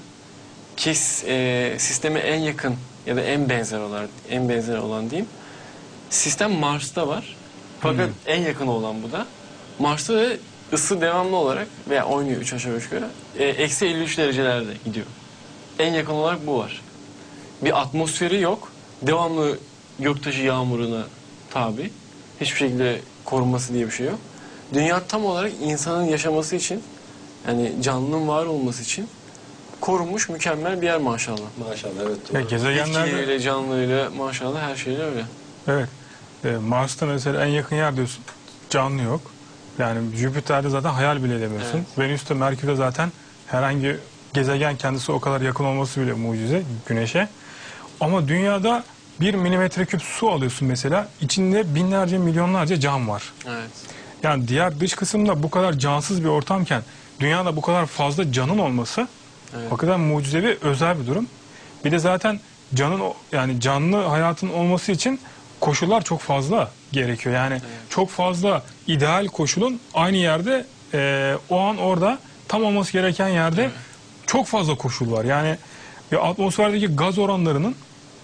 sisteme en yakın ya da en benzer olan diyeyim. Sistem Mars'ta var. Fakat en yakın olan bu da. Mars'ta da ısı devamlı olarak veya oynuyor 3 aşağı 3 yukarı. Eksi 53 derecelerde gidiyor. En yakın olarak bu var. Bir atmosferi yok. Devamlı göktaşı yağmuruna tabi. Hiçbir şekilde korunması diye bir şey yok. Dünya tam olarak insanın yaşaması için, yani canlının var olması için korunmuş mükemmel bir yer maşallah. Maşallah evet. Doğru. Gezegenlerde Bitkileriyle, canlılığıyla maşallah her şeyle öyle. evet. Mars'ta mesela en yakın yer diyorsun. Canlı yok. Yani Jüpiter'de zaten hayal bile edemiyorsun. Venüs'te, Merkür'de zaten herhangi gezegen kendisi o kadar yakın olması bile mucize Güneş'e. Ama dünyada 1 milimetre küp su alıyorsun mesela. İçinde binlerce, milyonlarca can var. Evet. Yani diğer dış kısımda bu kadar cansız bir ortamken dünyada bu kadar fazla canın olması Evet. hakikaten mucizevi, özel bir durum. Bir de zaten yani canlı hayatın olması için koşullar çok fazla gerekiyor. Yani çok fazla ideal koşulun aynı yerde o an orada tam olması gereken yerde çok fazla koşul var. Yani bir atmosferdeki gaz oranlarının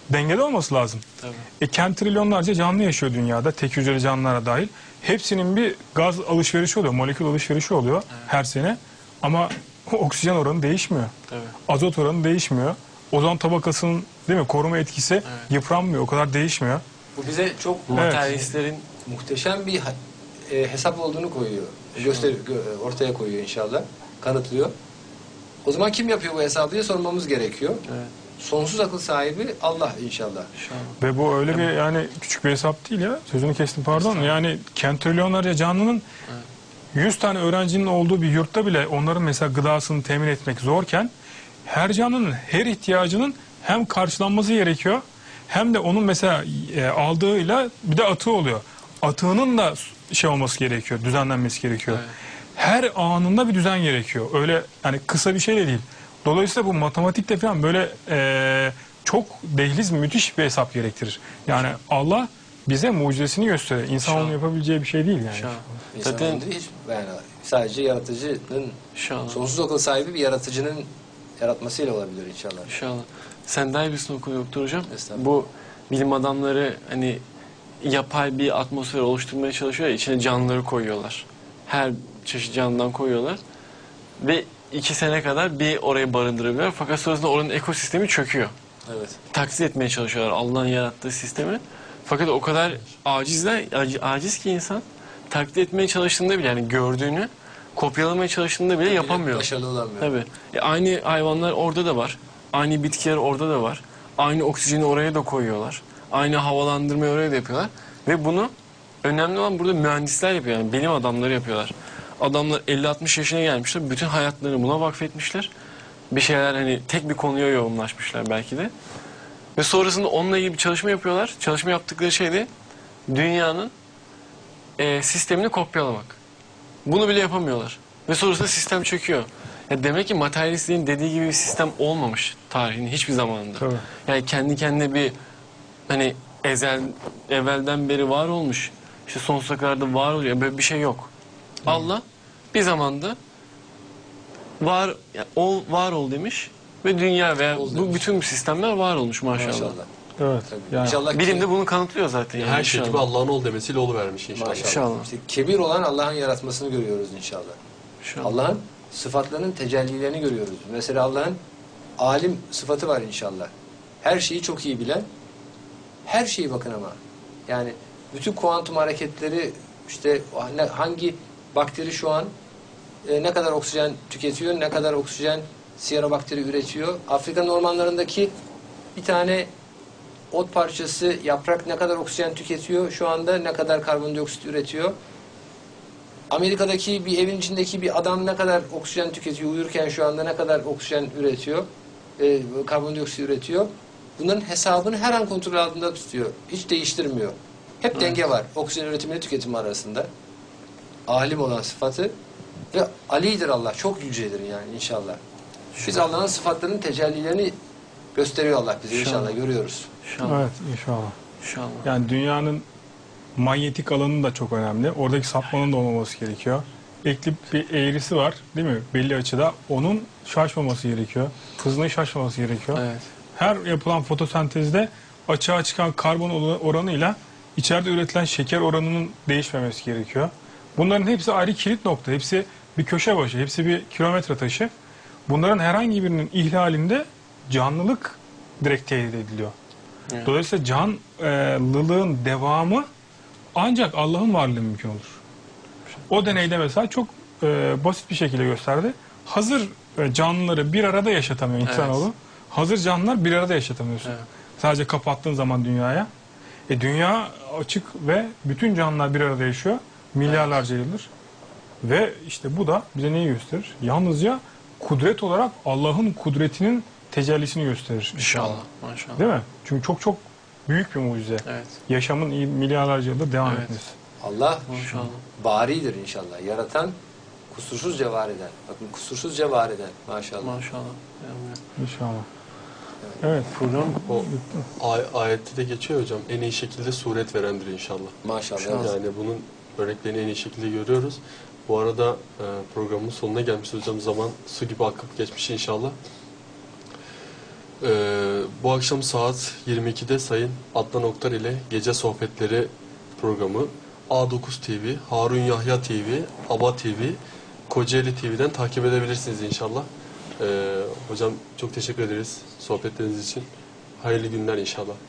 dengede olması lazım. Tabii. Kentrilyonlarca canlı yaşıyor dünyada, tek hücreli canlılara dahil. Hepsinin bir gaz alışverişi oluyor, molekül alışverişi oluyor her sene. Ama oksijen oranı değişmiyor. Tabii. Azot oranı değişmiyor. Ozon tabakasının değil mi koruma etkisi yıpranmıyor, o kadar değişmiyor. Bu bize çok Materyalistlerin muhteşem bir hesap olduğunu koyuyor. Ortaya koyuyor inşallah. Kanıtlıyor. O zaman kim yapıyor bu hesabı diye sormamız gerekiyor. Evet. Sonsuz akıl sahibi Allah inşallah. şu an Ve bu öyle bir yani küçük bir hesap değil ya. Sözünü kestim pardon. Yani kentrilyonlarca canlının 100 tane öğrencinin olduğu bir yurtta bile onların mesela gıdasını temin etmek zorken her canlının her ihtiyacının hem karşılanması gerekiyor hem de onun mesela aldığıyla bir de atığı oluyor. Atığının da şey olması gerekiyor, düzenlenmesi gerekiyor. Evet. Her anında bir düzen gerekiyor. Öyle yani kısa bir şey de değil. Dolayısıyla bu matematikte falan böyle çok dehliz, müthiş bir hesap gerektirir. Yani Allah bize mucizesini gösteriyor. İnsanoğlunun yapabileceği bir şey değil yani. şu an. İnsanın Zaten hiç, yani sadece yaratıcının, şu an. sonsuz akıl sahibi bir yaratıcının yaratmasıyla olabilir inşallah. İnşallah. Sen daha iyi bilirsin o konuyu doktor hocam. Estağfurullah. Bu bilim adamları hani yapay bir atmosfer oluşturmaya çalışıyor ya, içine canlıları koyuyorlar. Her çeşit canlıdan koyuyorlar. Ve 2 sene kadar bir orayı barındırabiliyorlar. Fakat sonrasında oranın ekosistemi çöküyor. Evet. Taklit etmeye çalışıyorlar Allah'ın yarattığı sistemi. Fakat o kadar aciz ki insan taklit etmeye çalıştığında bile yani gördüğünü kopyalamaya çalıştığında bile yapamıyor. Başarılı olamıyor. Tabii. Aynı hayvanlar orada da var. Aynı bitkiler orada da var. Aynı oksijeni oraya da koyuyorlar. Aynı havalandırmayı oraya da yapıyorlar. Ve bunu önemli olan burada mühendisler yapıyor. Yani bilim adamları yapıyorlar. Adamlar 50-60 yaşına gelmişler. Bütün hayatlarını buna vakfetmişler. Bir şeyler hani tek bir konuya yoğunlaşmışlar belki de. Ve sonrasında onunla ilgili bir çalışma yapıyorlar. Çalışma yaptıkları şey de dünyanın sistemini kopyalamak. Bunu bile yapamıyorlar. Ve sonrasında sistem çöküyor. Ya demek ki materyalistlerin dediği gibi bir sistem olmamış tarihin hiçbir zamanında. Tabii. Yani kendi kendine bir hani evvelden beri var olmuş. İşte sonsuza kadar da var oluyor. Böyle bir şey yok. Allah bir zamanda var ol demiş ve dünya veya Ol bu demiş. bütün sistemler var olmuş maşallah. Maşallah. Evet. Tabii. Yani İnşallah Bilim de bunu kanıtlıyor zaten. Yani Her şey gibi inşallah. Allah'ın ol demesiyle oluvermiş inşallah. Maşallah. İnşallah. İşte kebir olan Allah'ın yaratmasını görüyoruz inşallah. İnşallah. Allah'ın sıfatlarının tecellilerini görüyoruz. Mesela Allah'ın alim sıfatı var inşallah. Her şeyi çok iyi bilen, her şeyi bakın ama. Yani bütün kuantum hareketleri işte hangi bakteri şu an ne kadar oksijen tüketiyor, ne kadar oksijen siyarobakteri üretiyor. Afrika'nın ormanlarındaki bir tane ot parçası, yaprak ne kadar oksijen tüketiyor, şu anda ne kadar karbondioksit üretiyor. Amerika'daki bir evin içindeki bir adam ne kadar oksijen tüketiyor, uyurken şu anda ne kadar oksijen üretiyor, karbondioksit üretiyor. Bunların hesabını her an kontrol altında tutuyor. Hiç değiştirmiyor. Hep denge var oksijen üretimi ile tüketimi arasında. Alim olan sıfatı ve Ali'dir Allah. Çok yücedir yani inşallah. Biz Allah'ın sıfatlarının tecellilerini gösteriyor Allah bize inşallah görüyoruz. İnşallah. evet inşallah. İnşallah. Yani dünyanın manyetik alanı da çok önemli. Oradaki sapmanın da olmaması gerekiyor. Eklip bir eğrisi var değil mi? Belli açıda. Onun şaşmaması gerekiyor. Hızının şaşmaması gerekiyor. Evet. Her yapılan fotosentezde açığa çıkan karbon oranıyla içeride üretilen şeker oranının değişmemesi gerekiyor. Bunların hepsi ayrı kilit nokta. Hepsi bir köşe başı. Hepsi bir kilometre taşı. Bunların herhangi birinin ihlalinde canlılık direkt tehdit ediliyor. Evet. Dolayısıyla canlılığın devamı ancak Allah'ın varlığı mümkün olur. O deneyde mesela çok basit bir şekilde gösterdi. Hazır canlıları bir arada yaşatamıyor insanoğlu. Evet. Hazır canlılar bir arada yaşatamıyorsun. Evet. Sadece kapattığın zaman dünyaya. Dünya açık ve bütün canlılar bir arada yaşıyor. Milyarlarca yıldır. Ve işte bu da bize neyi gösterir? Yalnızca kudret olarak Allah'ın kudretinin tecellisini gösterir. İnşallah. Maşallah. Değil mi? Çünkü çok çok büyük bir mucize. Evet. Yaşamın milyarlarca yılda devam Evet. etmesi. Allah Maşallah. baridir inşallah. Yaratan, kusursuzca var eden. Bakın kusursuzca var eden. Maşallah. Maşallah. Yani İnşallah. Evet. program O ayette de geçiyor hocam. En iyi şekilde suret verendir inşallah. Maşallah. İnşallah. Evet. Yani bunun örneklerini en iyi şekilde görüyoruz. Bu arada programın sonuna gelmiş hocam. Zaman su gibi akıp geçmiş inşallah. Bu akşam saat 22'de Sayın Adnan Oktar ile Gece Sohbetleri programı A9 TV, Harun Yahya TV, ABA TV, Kocaeli TV'den takip edebilirsiniz inşallah. Hocam çok teşekkür ederiz sohbetleriniz için. Hayırlı günler inşallah.